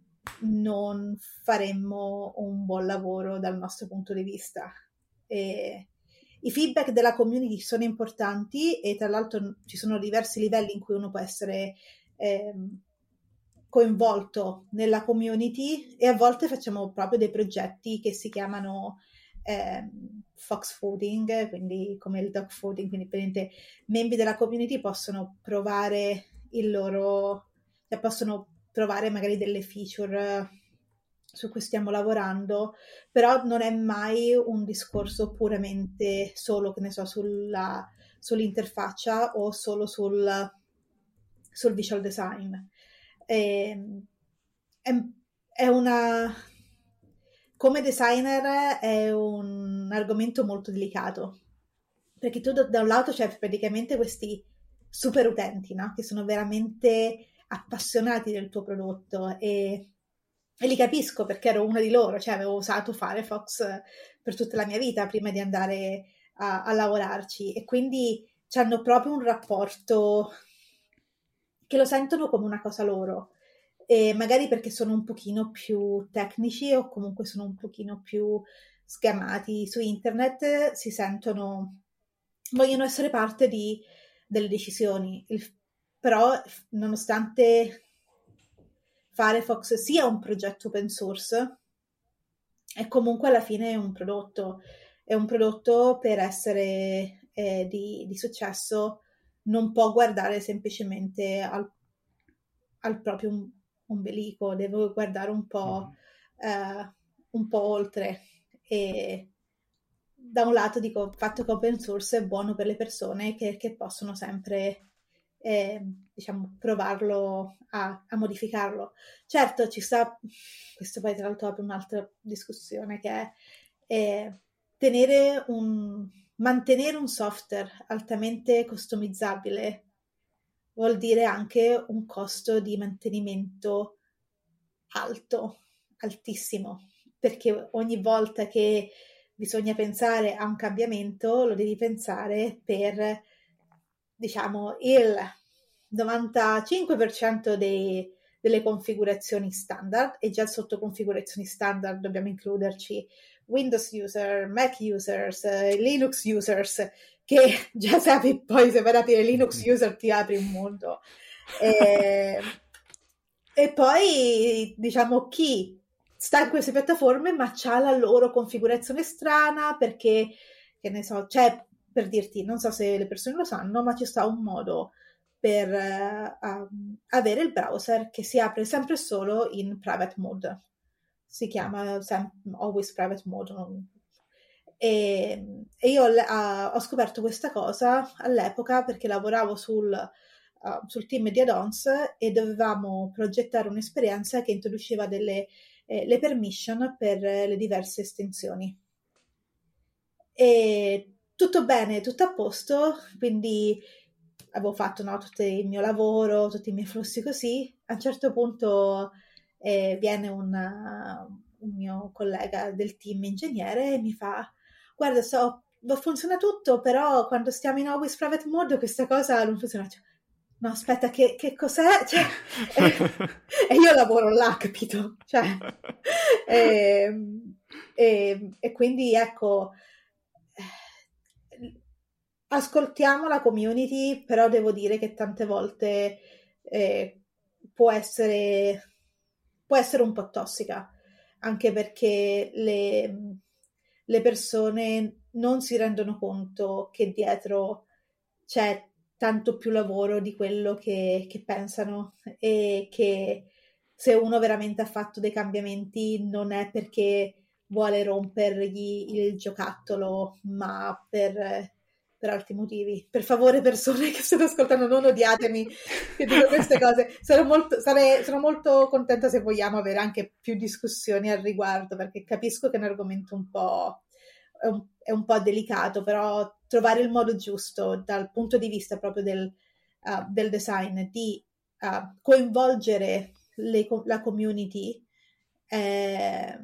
non faremmo un buon lavoro dal nostro punto di vista. E i feedback della community sono importanti, e tra l'altro ci sono diversi livelli in cui uno può essere ehm, coinvolto nella community, e a volte facciamo proprio dei progetti che si chiamano ehm, fox fooding, quindi come il dog fooding, quindi praticamente membri della community possono provare il loro, cioè possono provare magari delle feature su cui stiamo lavorando, però non è mai un discorso puramente solo, che ne so, sulla, sull'interfaccia o solo sul, sul visual design. È, è, è una... Come designer è un argomento molto delicato, perché tu da, da un lato c'è praticamente questi super utenti, no? Che sono veramente appassionati del tuo prodotto, e, e li capisco perché ero una di loro, cioè avevo usato Firefox per tutta la mia vita prima di andare a, a lavorarci, e quindi hanno proprio un rapporto che lo sentono come una cosa loro, e magari perché sono un pochino più tecnici o comunque sono un pochino più sgamati su internet, si sentono, vogliono essere parte di, delle decisioni. Il, però nonostante Firefox sia un progetto open source, è comunque alla fine un prodotto, è un prodotto per essere eh, di, di successo non può guardare semplicemente al, al proprio ombelico, deve guardare un po', eh, un po' oltre. E da un lato dico, il fatto che open source è buono per le persone che, che possono sempre eh, diciamo, provarlo a, a modificarlo. Certo, ci sta, questo poi tra l'altro apre un'altra discussione, che è eh, tenere un, mantenere un software altamente customizzabile vuol dire anche un costo di mantenimento alto, altissimo, perché ogni volta che bisogna pensare a un cambiamento lo devi pensare per, diciamo, il novantacinque per cento dei, delle configurazioni standard, e già sotto configurazioni standard dobbiamo includerci Windows user, Mac users, eh, Linux users, che già sappi poi se vai ad aprire Linux user ti apri un mondo. E, e poi diciamo chi sta in queste piattaforme ma c'ha la loro configurazione strana, perché, che ne so, c'è, per dirti, non so se le persone lo sanno, ma ci sta un modo per uh, avere il browser che si apre sempre e solo in private mode. Si chiama sem- always private mode. Non... E, e io uh, ho scoperto questa cosa all'epoca perché lavoravo sul, uh, sul team di add-ons e dovevamo progettare un'esperienza che introduceva delle eh, le permission per eh, le diverse estensioni. E tutto bene, tutto a posto, quindi avevo fatto, no, tutto il mio lavoro, tutti i miei flussi così. A un certo punto eh, viene una, un mio collega del team ingegnere e mi fa: guarda, so, funziona tutto, però quando stiamo in always private mode questa cosa non funziona. Cioè, no, aspetta, che, che cos'è? Cioè, e, e io lavoro là, capito? Cioè, e, e, e quindi ecco, ascoltiamo la community, però devo dire che tante volte eh, può essere può essere un po' tossica, anche perché le, le persone non si rendono conto che dietro c'è tanto più lavoro di quello che, che pensano, e che se uno veramente ha fatto dei cambiamenti non è perché vuole rompergli il giocattolo, ma per, per altri motivi. Per favore, persone che state ascoltando, non odiatemi che dico queste cose. Sarò molto, sarei, sono molto contenta se vogliamo avere anche più discussioni al riguardo, perché capisco che è un argomento un po', è un, è un po' delicato, però trovare il modo giusto dal punto di vista proprio del, uh, del design di uh, coinvolgere le, la community è,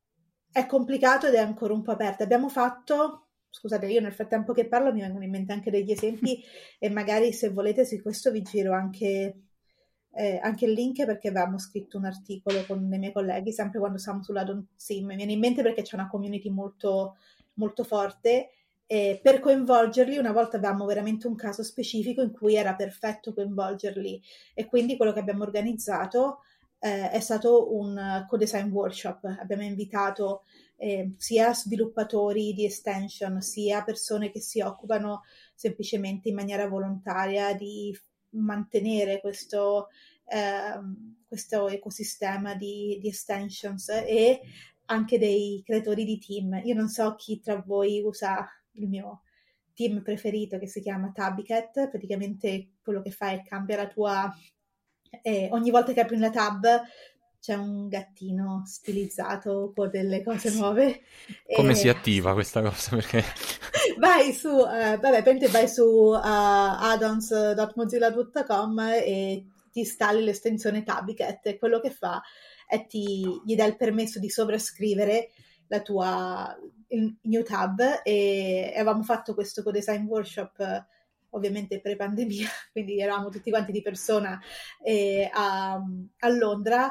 è complicato ed è ancora un po' aperto. Abbiamo fatto, scusate, io nel frattempo che parlo mi vengono in mente anche degli esempi e magari se volete su questo vi giro anche, eh, anche il link, perché avevamo scritto un articolo con dei miei colleghi sempre quando stavamo sulla Don't Sim. Mi viene in mente perché c'è una community molto, molto forte. E per coinvolgerli, una volta avevamo veramente un caso specifico in cui era perfetto coinvolgerli, e quindi quello che abbiamo organizzato eh, è stato un co-design workshop. Abbiamo invitato eh, sia sviluppatori di extension, sia persone che si occupano semplicemente in maniera volontaria di mantenere questo, eh, questo ecosistema di, di extensions, e anche dei creatori di team. Io non so chi tra voi usa il mio team preferito, che si chiama Tabbycat. Praticamente quello che fa è cambia la tua eh, ogni volta che apri una tab c'è un gattino stilizzato con delle cose nuove. Come e... si attiva questa cosa? Perché vai su uh, vabbè, penso vai su uh, addons punto mozilla punto com e ti installi l'estensione Tabbycat, e quello che fa è ti gli dà il permesso di sovrascrivere la tua il new tab. E avevamo fatto questo co-design workshop ovviamente pre-pandemia, quindi eravamo tutti quanti di persona eh, a, a Londra,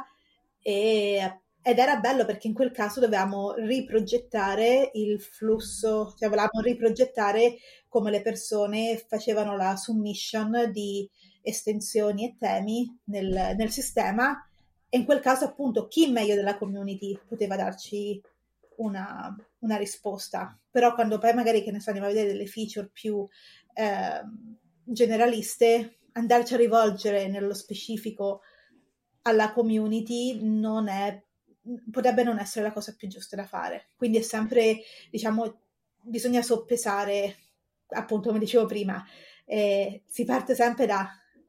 e, ed era bello perché in quel caso dovevamo riprogettare il flusso, cioè volevamo riprogettare come le persone facevano la submission di estensioni e temi nel, nel sistema, e in quel caso appunto chi meglio della community poteva darci una, una risposta. Però quando poi magari, che ne so, andiamo a vedere delle feature più eh, generaliste, andarci a rivolgere nello specifico alla community non è, potrebbe non essere la cosa più giusta da fare. Quindi è sempre, diciamo, bisogna soppesare, appunto come dicevo prima, eh, si parte sempre da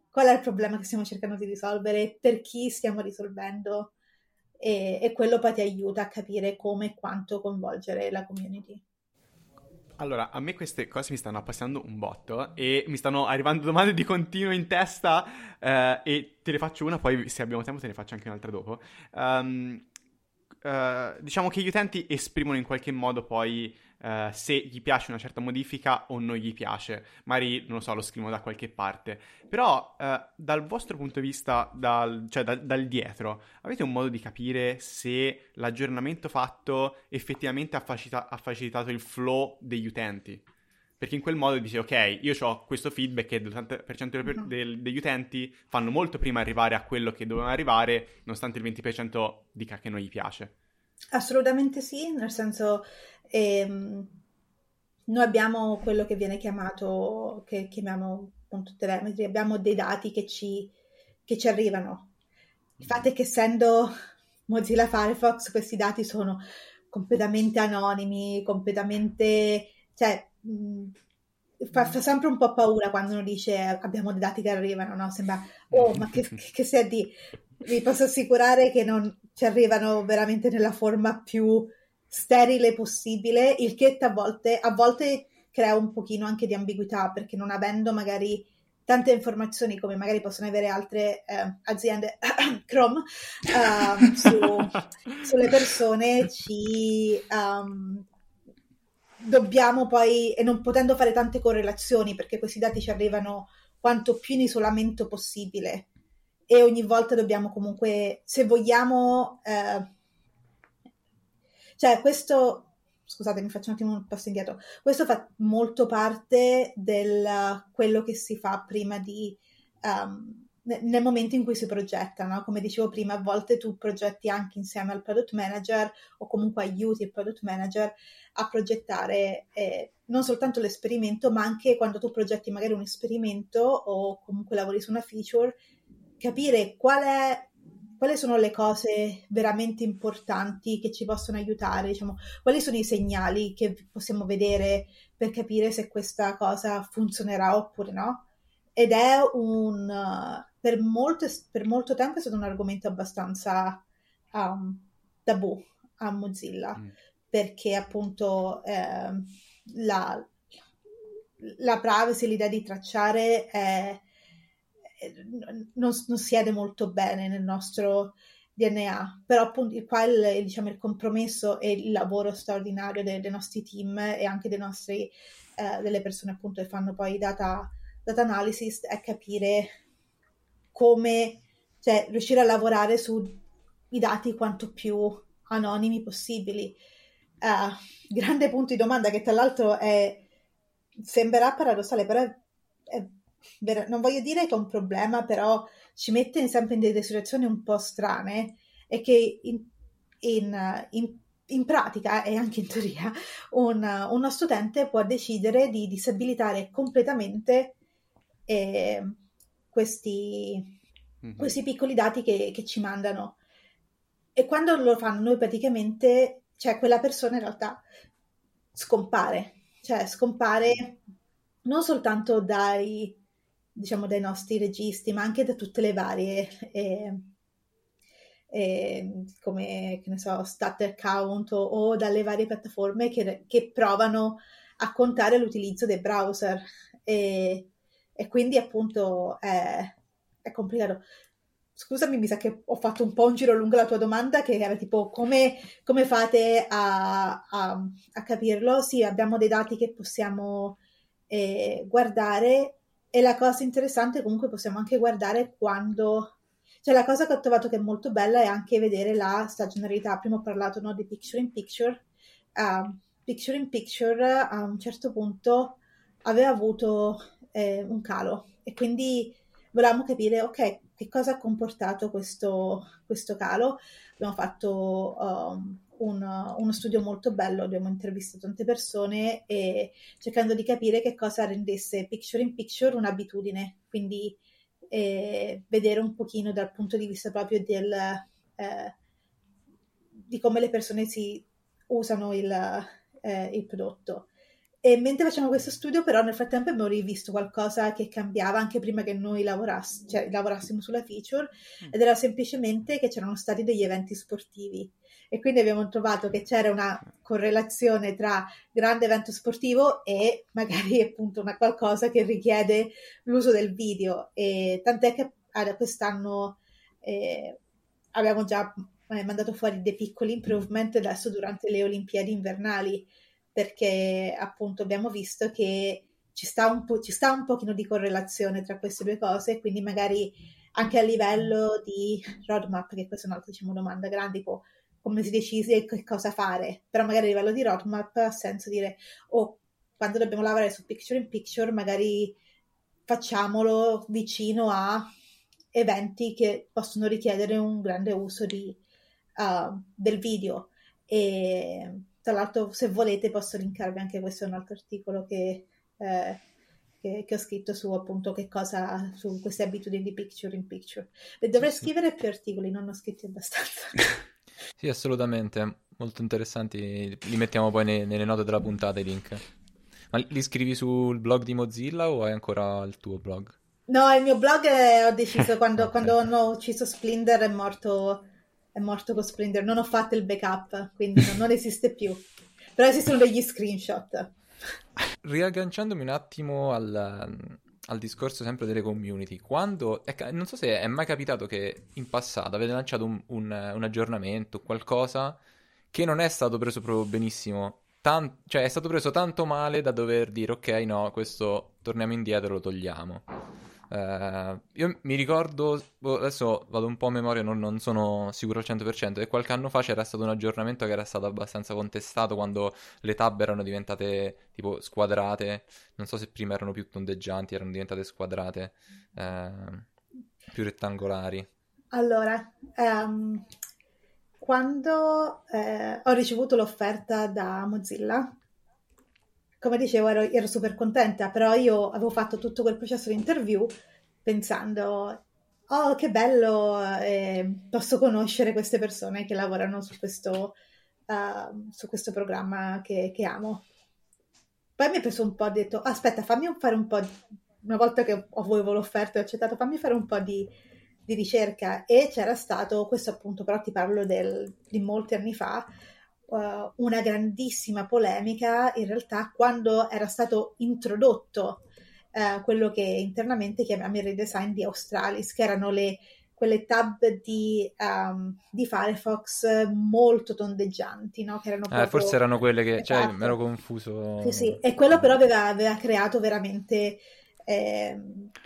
qual è il problema che stiamo cercando di risolvere, per chi stiamo risolvendo, e, e quello poi ti aiuta a capire come e quanto coinvolgere la community. Allora, a me queste cose mi stanno appassionando un botto e mi stanno arrivando domande di continuo in testa, eh, e te ne faccio una, poi se abbiamo tempo te ne faccio anche un'altra dopo. Um, eh, diciamo che gli utenti esprimono in qualche modo poi eh, se gli piace una certa modifica o non gli piace. Magari, non lo so, lo scrivono da qualche parte. Però, eh, dal vostro punto di vista, dal, cioè dal, dal dietro, avete un modo di capire se l'aggiornamento fatto effettivamente ha, facilita- ha facilitato il flow degli utenti? Perché in quel modo dici, ok, io ho questo feedback che l'ottanta per cento del- del- degli utenti fanno molto prima arrivare a quello che dovevano arrivare, nonostante il venti per cento dica che non gli piace. Assolutamente sì, nel senso, ehm, noi abbiamo quello che viene chiamato, che chiamiamo appunto telemetri, abbiamo dei dati che ci, che ci arrivano. Il fatto è che essendo Mozilla Firefox questi dati sono completamente anonimi, completamente, cioè, mh, fa, fa sempre un po' paura quando uno dice abbiamo dei dati che arrivano, no? Sembra, oh, ma che, che sia di... Vi posso assicurare che non ci arrivano veramente nella forma più sterile possibile, il che a volte, a volte crea un pochino anche di ambiguità, perché non avendo magari tante informazioni come magari possono avere altre eh, aziende Chrome um, su, sulle persone, ci um, dobbiamo poi, e non potendo fare tante correlazioni, perché questi dati ci arrivano quanto più in isolamento possibile, e ogni volta dobbiamo comunque, se vogliamo, eh, cioè questo, scusate, mi faccio un attimo un passo indietro, questo fa molto parte del quello che si fa prima di, um, nel momento in cui si progetta, no? Come dicevo prima, a volte tu progetti anche insieme al product manager o comunque aiuti il product manager a progettare eh, non soltanto l'esperimento, ma anche quando tu progetti magari un esperimento o comunque lavori su una feature, capire qual è, quali sono le cose veramente importanti che ci possono aiutare, diciamo, quali sono i segnali che possiamo vedere per capire se questa cosa funzionerà oppure no. Ed è un, per molto, per molto tempo è stato un argomento abbastanza um, tabù a Mozilla, mm. perché appunto eh, la, la privacy, l'idea di tracciare è Non, non siede molto bene nel nostro D N A, però appunto qua il, diciamo, il compromesso e il lavoro straordinario dei, dei nostri team e anche dei nostri, eh, delle persone appunto che fanno poi data, data analysis è capire come, cioè riuscire a lavorare sui dati quanto più anonimi possibili. Uh, grande punto di domanda che tra l'altro è, sembrerà paradossale, però è, è non voglio dire che è un problema, però ci mette sempre in delle situazioni un po' strane, e che in, in, in, in pratica e anche in teoria un, un nostro utente può decidere di disabilitare completamente eh, questi, mm-hmm. questi piccoli dati che, che ci mandano, e quando lo fanno noi praticamente, cioè quella persona in realtà scompare, cioè scompare non soltanto dai diciamo dai nostri registri, ma anche da tutte le varie eh, eh, come che ne so, starter count o, o dalle varie piattaforme che, che provano a contare l'utilizzo dei browser, e, e quindi appunto è, è complicato. Scusami, mi sa che ho fatto un po' un giro lungo la tua domanda, che era tipo come, come fate a, a, a capirlo? Sì, abbiamo dei dati che possiamo eh, guardare. E la cosa interessante comunque possiamo anche guardare quando, cioè la cosa che ho trovato che è molto bella è anche vedere la stagionalità. Prima ho parlato, no, di picture in picture. Uh, picture in picture a un certo punto aveva avuto eh, un calo, e quindi volevamo capire, ok, che cosa ha comportato questo, questo calo. Abbiamo fatto um, un, uno studio molto bello, abbiamo intervistato tante persone e cercando di capire che cosa rendesse picture in picture un'abitudine, quindi eh, vedere un pochino dal punto di vista proprio del, eh, di come le persone si usano il, eh, il prodotto. E mentre facciamo questo studio, però, nel frattempo abbiamo rivisto qualcosa che cambiava anche prima che noi lavorass- cioè, lavorassimo sulla feature, ed era semplicemente che c'erano stati degli eventi sportivi. E quindi abbiamo trovato che c'era una correlazione tra grande evento sportivo e magari appunto una qualcosa che richiede l'uso del video. E tant'è che ah, quest'anno eh, abbiamo già eh, mandato fuori dei piccoli improvement adesso durante le Olimpiadi invernali, perché appunto abbiamo visto che ci sta un po', ci sta un pochino di correlazione tra queste due cose, quindi magari anche a livello di roadmap, che questa è un'altra, diciamo, domanda grande, tipo come si decide che cosa fare, però magari a livello di roadmap ha senso dire, oh, quando dobbiamo lavorare su picture in picture, magari facciamolo vicino a eventi che possono richiedere un grande uso di, uh, del video. E tra l'altro, se volete, posso linkarvi anche questo, è un altro articolo che, eh, che, che ho scritto su appunto che cosa, su queste abitudini di picture in picture. E dovrei Sì, sì. scrivere più articoli, non ho scritti abbastanza. Sì, assolutamente, molto interessanti. Li mettiamo poi ne- nelle note della puntata i link. Ma li scrivi sul blog di Mozilla o hai ancora il tuo blog? No, il mio blog è- ho deciso quando, Ok. quando hanno ucciso Splinter, è morto, è morto con Splinter. Non ho fatto il backup, quindi non, non esiste più. Però esistono degli screenshot. Riagganciandomi un attimo al, al discorso sempre delle community, quando, è ca- non so se è mai capitato che in passato avete lanciato un, un- un aggiornamento, qualcosa che non è stato preso proprio benissimo, tan- cioè è stato preso tanto male da dover dire ok, no, questo torniamo indietro, lo togliamo. Eh, io mi ricordo, boh, adesso vado un po' a memoria, non, non sono sicuro al cento per cento, e qualche anno fa c'era stato un aggiornamento che era stato abbastanza contestato quando le tab erano diventate tipo squadrate, non so se prima erano più tondeggianti, erano diventate squadrate, eh, più rettangolari. Allora, ehm, quando eh, ho ricevuto l'offerta da Mozilla, come dicevo, ero, ero super contenta, però io avevo fatto tutto quel processo di interview pensando, oh, che bello, eh, posso conoscere queste persone che lavorano su questo, uh, su questo programma che, che amo. Poi mi è preso un po', ho detto, aspetta, fammi fare un po', di... una volta che avevo l'offerta e ho accettato, fammi fare un po' di, di ricerca, e c'era stato, questo appunto, però ti parlo del, di molti anni fa, uh, una grandissima polemica in realtà quando era stato introdotto uh, quello che internamente chiamiamo il redesign di Australis, che erano le, quelle tab di, um, di Firefox molto tondeggianti, no? Che erano Eh, forse proprio... erano quelle che, cioè, mi ero Esatto. Sì, confuso. sì, e quello però aveva, aveva creato veramente eh,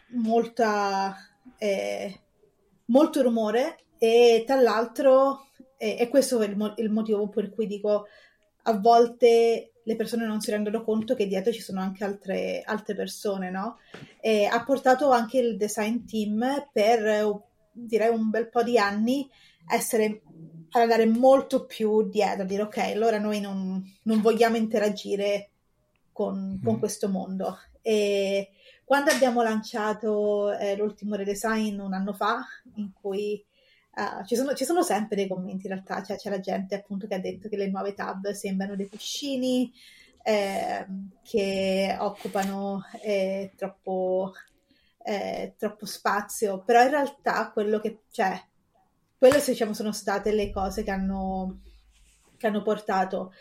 molta, eh, molto rumore, e tra l'altro, eh, e questo è il, mo- il motivo per cui dico, a volte le persone non si rendono conto che dietro ci sono anche altre, altre persone, no? E ha portato anche il design team per, eh, direi, un bel po' di anni essere, ad andare molto più dietro, a dire ok, allora noi non, non vogliamo interagire con, con questo mondo. E quando abbiamo lanciato eh, l'ultimo redesign un anno fa, in cui uh, ci, sono, ci sono sempre dei commenti in realtà, cioè c'è la gente appunto che ha detto che le nuove tab sembrano dei cuscini, eh, che occupano eh, troppo, eh, troppo spazio, però in realtà quello che c'è, cioè, quelle diciamo sono state le cose che hanno, che hanno portato.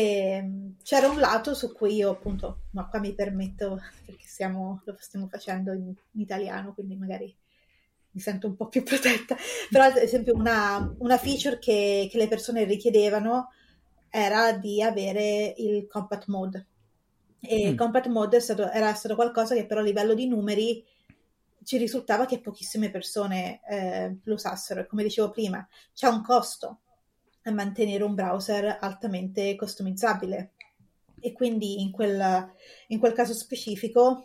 E c'era un lato su cui io appunto, ma qua mi permetto, perché stiamo, lo stiamo facendo in, in italiano, quindi magari mi sento un po' più protetta, però ad esempio una, una feature che, che le persone richiedevano era di avere il compact mode, e Mm. compact mode è stato, era stato qualcosa che però a livello di numeri ci risultava che pochissime persone eh, lo usassero, e come dicevo prima c'è un costo a mantenere un browser altamente customizzabile, e quindi in quel, in quel caso specifico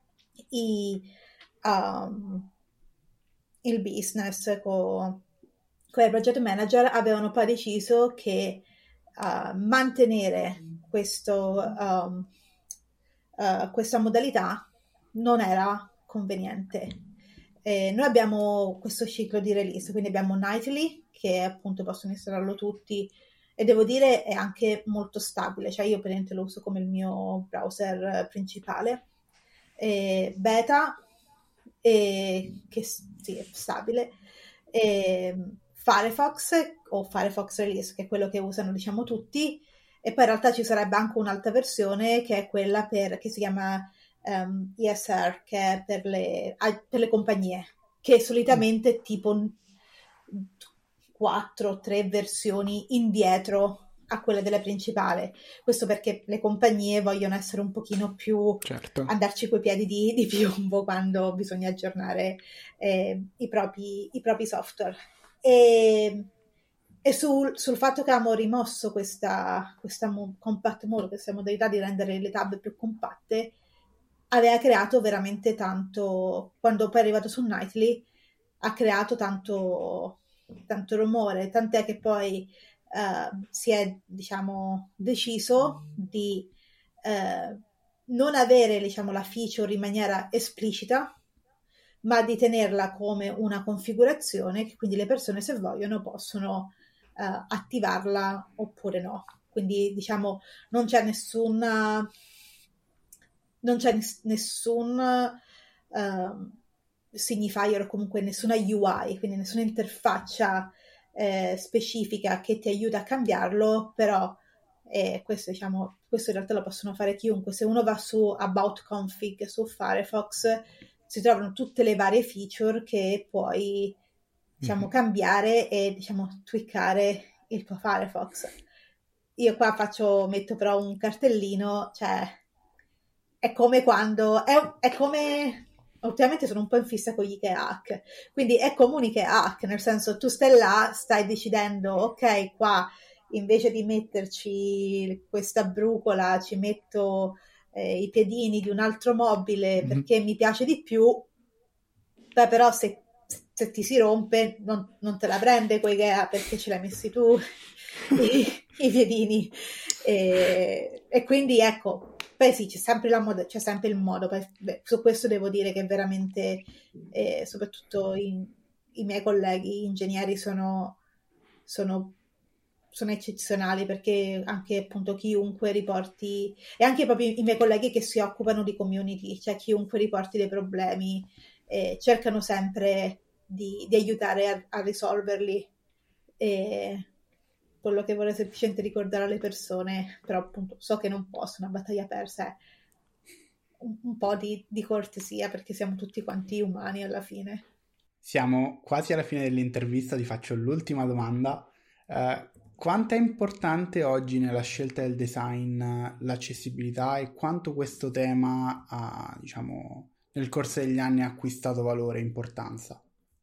i, um, il business con, con i project manager avevano poi deciso che uh, mantenere questo, um, uh, questa modalità non era conveniente. Eh, noi abbiamo questo ciclo di release, quindi abbiamo Nightly, che appunto possono installarlo tutti e devo dire è anche molto stabile, cioè io per esempio lo uso come il mio browser principale, e beta, e che sì, è stabile, e Firefox o Firefox Release, che è quello che usano diciamo tutti, e poi in realtà ci sarebbe anche un'altra versione che è quella per, che si chiama um, E S R, che è per le, per le compagnie, che solitamente è tipo quattro tre versioni indietro a quelle della principale. Questo perché le compagnie vogliono essere un pochino più, certo, andarci coi piedi di, di piombo quando bisogna aggiornare eh, i, propri, i propri software. E, e sul, sul fatto che abbiamo rimosso questa, questa compact mode, questa modalità di rendere le tab più compatte, aveva creato veramente tanto, quando poi è arrivato su Nightly ha creato tanto, tanto rumore, tant'è che poi uh, si è diciamo deciso di uh, non avere diciamo la feature in maniera esplicita, ma di tenerla come una configurazione che quindi le persone se vogliono possono uh, attivarla oppure no. Quindi diciamo non c'è nessuna non c'è nessun uh, signifier o comunque nessuna U I, quindi nessuna interfaccia eh, specifica che ti aiuta a cambiarlo, però eh, questo, diciamo, questo in realtà lo possono fare chiunque. Se uno va su About Config su Firefox si trovano tutte le varie feature che puoi diciamo mm-hmm. cambiare e diciamo tweakare il tuo Firefox. Io qua faccio metto però un cartellino, cioè è come quando è, è come ultimamente sono un po' in fissa con gli Ike hack, quindi è come un Ike hack, nel senso tu stai là, stai decidendo ok, qua invece di metterci questa brucola ci metto eh, i piedini di un altro mobile mm-hmm. perché mi piace di più. Beh, però se, se ti si rompe non, non te la prende quei Ikea perché ce l'hai messi tu i, i piedini e, e quindi ecco. Beh sì, c'è sempre, la moda, c'è sempre il modo, beh, su questo devo dire che veramente, eh, soprattutto i, i miei colleghi ingegneri sono, sono, sono eccezionali, perché anche appunto chiunque riporti, e anche proprio i miei colleghi che si occupano di community, cioè chiunque riporti dei problemi, eh, cercano sempre di, di aiutare a, a risolverli. E quello che vorrei semplicemente ricordare alle persone, però appunto so che non posso, una battaglia persa, è un, un po' di, di cortesia, perché siamo tutti quanti umani alla fine. Siamo quasi alla fine dell'intervista, ti faccio l'ultima domanda. Uh, quanto è importante oggi nella scelta del design l'accessibilità e quanto questo tema ha, diciamo, nel corso degli anni ha acquistato valore e importanza?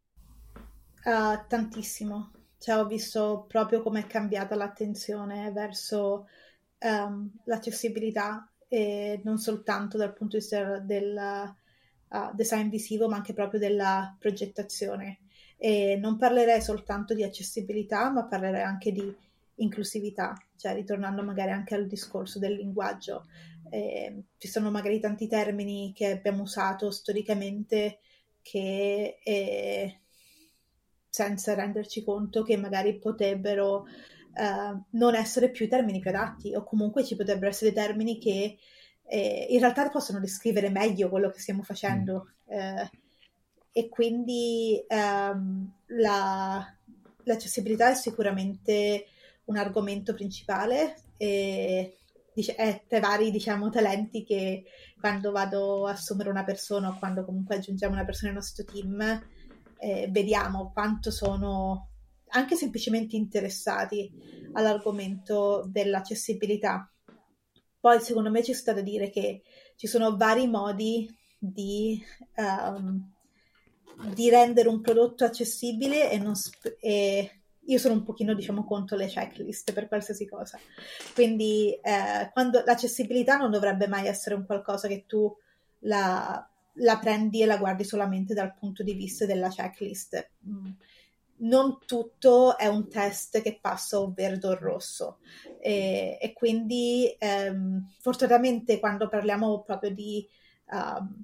Uh, tantissimo. Cioè, ho visto proprio come è cambiata l'attenzione verso um, l'accessibilità, e non soltanto dal punto di vista del uh, design visivo, ma anche proprio della progettazione. E non parlerei soltanto di accessibilità, ma parlerei anche di inclusività, cioè ritornando magari anche al discorso del linguaggio. Eh, ci sono magari tanti termini che abbiamo usato storicamente che... Eh, senza renderci conto che magari potrebbero uh, non essere più i termini più adatti, o comunque ci potrebbero essere termini che eh, in realtà possono descrivere meglio quello che stiamo facendo. Mm. Eh, e quindi um, la, l'accessibilità è sicuramente un argomento principale, e è tra i vari diciamo talenti che quando vado a assumere una persona o quando comunque aggiungiamo una persona al nostro team, Eh, vediamo quanto sono anche semplicemente interessati all'argomento dell'accessibilità. Poi secondo me ci sta da dire che ci sono vari modi di, um, di rendere un prodotto accessibile, e, non sp- e io sono un pochino diciamo contro le checklist per qualsiasi cosa, quindi eh, quando l'accessibilità non dovrebbe mai essere un qualcosa che tu la la prendi e la guardi solamente dal punto di vista della checklist. Non tutto è un test che passa o verde o rosso, e, e quindi ehm, fortunatamente quando parliamo proprio di uh,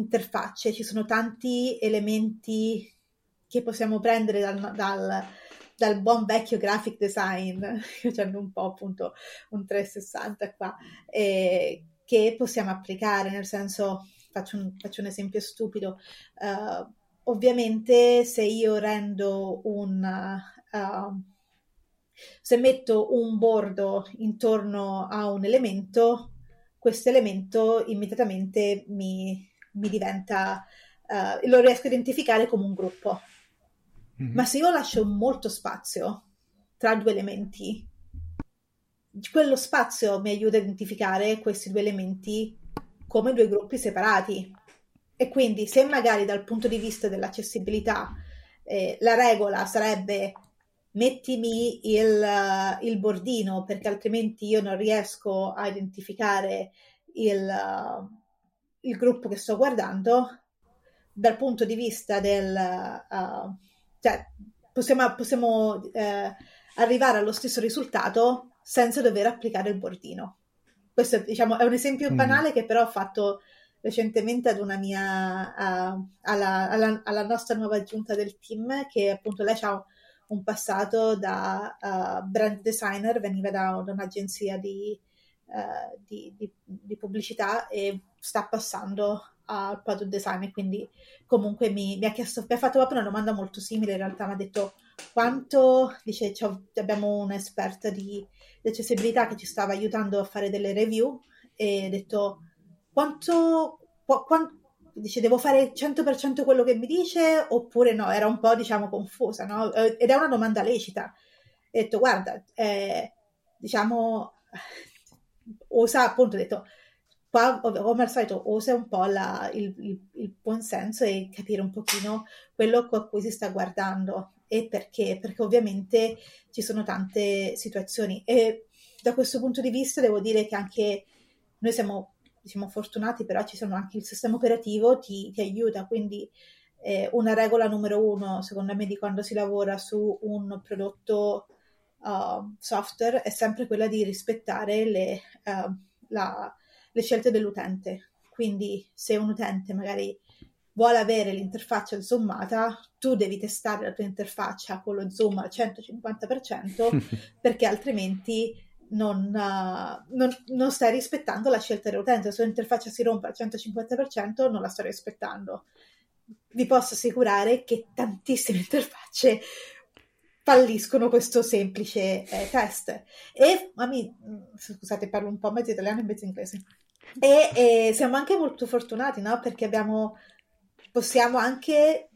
interfacce ci sono tanti elementi che possiamo prendere dal, dal, dal buon vecchio graphic design, facendo un po' appunto un trecentosessanta qua, eh, che possiamo applicare, nel senso, faccio un, faccio un esempio stupido, uh, ovviamente se io rendo un... Uh, se metto un bordo intorno a un elemento, questo elemento immediatamente mi, mi diventa, uh, lo riesco a identificare come un gruppo. Mm-hmm. Ma se io lascio molto spazio tra due elementi, quello spazio mi aiuta a identificare questi due elementi come due gruppi separati. E quindi se magari dal punto di vista dell'accessibilità eh, la regola sarebbe mettimi il, uh, il bordino perché altrimenti io non riesco a identificare il, uh, il gruppo che sto guardando, dal punto di vista del uh, cioè possiamo, possiamo eh, arrivare allo stesso risultato senza dover applicare il bordino. Questo diciamo è un esempio mm. banale che però ho fatto recentemente ad una mia uh, alla, alla, alla nostra nuova aggiunta del team, che appunto lei ha un passato da uh, brand designer, veniva da, da un'agenzia di, uh, di, di, di pubblicità e sta passando al product design, e quindi comunque mi, mi ha chiesto, mi ha fatto proprio una domanda molto simile in realtà, mi ha detto quanto, dice abbiamo un'esperta di, di accessibilità che ci stava aiutando a fare delle review e ha detto quanto, qu- quanto dice devo fare il cento per cento quello che mi dice oppure no, era un po' diciamo confusa, no? Ed è una domanda lecita. Ho detto guarda, eh, diciamo usa appunto, ho detto qua come al solito usa un po' la, il, il, il buon senso e capire un pochino quello a cui si sta guardando e perché, perché ovviamente ci sono tante situazioni e da questo punto di vista devo dire che anche noi siamo siamo fortunati, però ci sono anche il sistema operativo ti, ti aiuta, quindi eh, una regola numero uno secondo me di quando si lavora su un prodotto uh, software è sempre quella di rispettare le, uh, la, le scelte dell'utente, quindi se un utente magari vuole avere l'interfaccia zoomata, tu devi testare la tua interfaccia con lo zoom al centocinquanta per cento perché altrimenti Non, uh, non, non stai rispettando la scelta dell'utente. Se l'interfaccia si rompe al centocinquanta per cento non la sto rispettando. Vi posso assicurare che tantissime interfacce falliscono questo semplice eh, test e ma mi, scusate parlo un po' mezzo italiano e mezzo inglese e, e siamo anche molto fortunati, no? Perché abbiamo possiamo anche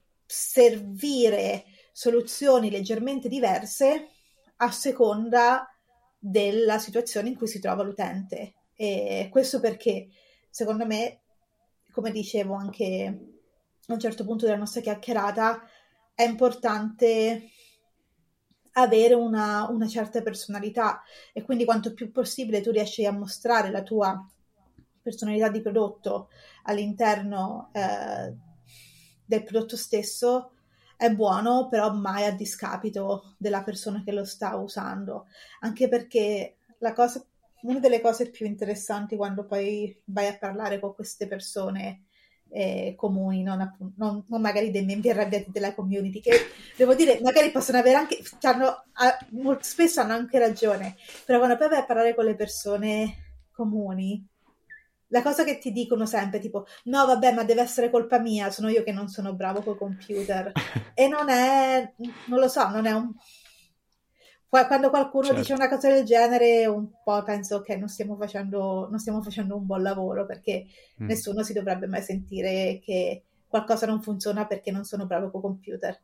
servire soluzioni leggermente diverse a seconda della situazione in cui si trova l'utente, e questo perché secondo me, come dicevo anche a un certo punto della nostra chiacchierata, è importante avere una, una certa personalità e quindi quanto più possibile tu riesci a mostrare la tua personalità di prodotto all'interno eh, del prodotto stesso è buono, però mai a discapito della persona che lo sta usando, anche perché la cosa, una delle cose più interessanti quando poi vai a parlare con queste persone eh, comuni, non, appunto, non, non magari dei membri arrabbiati della community, che devo dire magari possono avere anche, hanno, molto spesso hanno anche ragione, però quando poi vai a parlare con le persone comuni, la cosa che ti dicono sempre tipo no vabbè ma deve essere colpa mia, sono io che non sono bravo col computer e non è, non lo so, non è un quando qualcuno certo. dice una cosa del genere un po' penso che non stiamo facendo non stiamo facendo un buon lavoro, perché mm. nessuno si dovrebbe mai sentire che qualcosa non funziona perché non sono bravo col computer.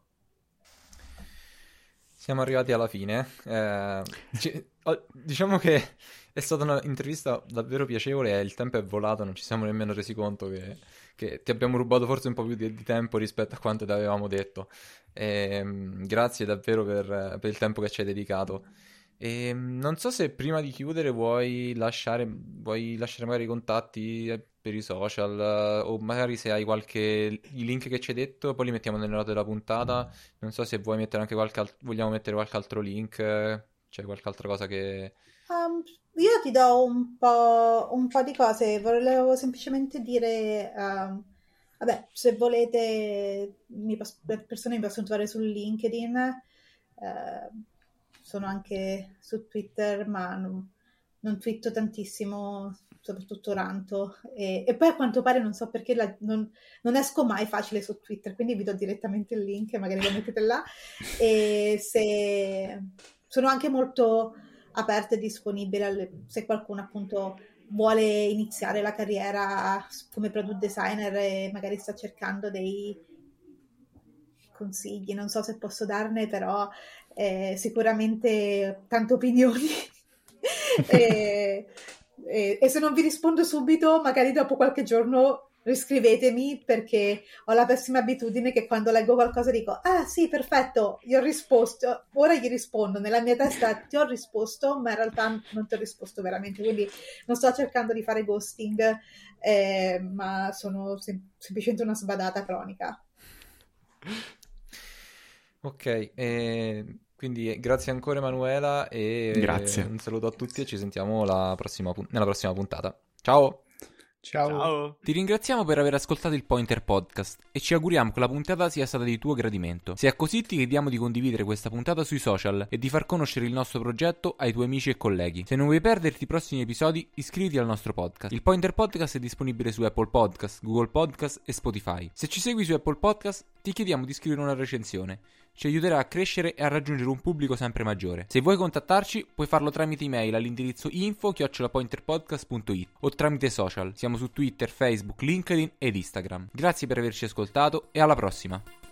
Siamo arrivati alla fine. Eh, ci, diciamo che è stata un'intervista davvero piacevole e il tempo è volato, non ci siamo nemmeno resi conto che, che ti abbiamo rubato forse un po' più di, di tempo rispetto a quanto ti avevamo detto. E, grazie davvero per, per il tempo che ci hai dedicato. E, non so se prima di chiudere vuoi lasciare, vuoi lasciare magari i contatti per i social o magari se hai qualche i link che ci hai detto poi li mettiamo nelle note della puntata. Non so se vuoi mettere anche qualche alt- vogliamo mettere qualche altro link, c'è qualche altra cosa che um, io ti do un po', un po' di cose, volevo semplicemente dire um, vabbè, se volete mi pos- le persone mi possono trovare su LinkedIn. eh, sono anche su Twitter, ma non, non twitto tantissimo, soprattutto ranto, e, e poi a quanto pare non so perché la, non, non esco mai facile su Twitter, quindi vi do direttamente il link e magari lo mettete là, e se sono anche molto aperta e disponibile alle, se qualcuno appunto vuole iniziare la carriera come product designer e magari sta cercando dei consigli, non so se posso darne, però eh, sicuramente tante opinioni e, e, e se non vi rispondo subito, magari dopo qualche giorno riscrivetemi, perché ho la pessima abitudine che quando leggo qualcosa dico ah sì, perfetto, gli ho risposto, ora gli rispondo, nella mia testa ti ho risposto, ma in realtà non ti ho risposto veramente, quindi non sto cercando di fare ghosting, eh, ma sono sem- semplicemente una sbadata cronica. Ok, eh, quindi grazie ancora Emanuela e Grazie. un saluto a tutti e ci sentiamo la prossima pun- nella prossima puntata. Ciao! Ciao. Ciao. Ti ringraziamo per aver ascoltato il Pointer Podcast e ci auguriamo che la puntata sia stata di tuo gradimento. Se è così ti chiediamo di condividere questa puntata sui social e di far conoscere il nostro progetto ai tuoi amici e colleghi. Se non vuoi perderti i prossimi episodi, iscriviti al nostro podcast. Il Pointer Podcast è disponibile su Apple Podcast, Google Podcast e Spotify. Se ci segui su Apple Podcast, ti chiediamo di scrivere una recensione. Ci aiuterà a crescere e a raggiungere un pubblico sempre maggiore. Se vuoi contattarci, puoi farlo tramite email all'indirizzo info chiocciola pointerpodcast punto it o tramite social. Siamo su Twitter, Facebook, LinkedIn ed Instagram. Grazie per averci ascoltato e alla prossima!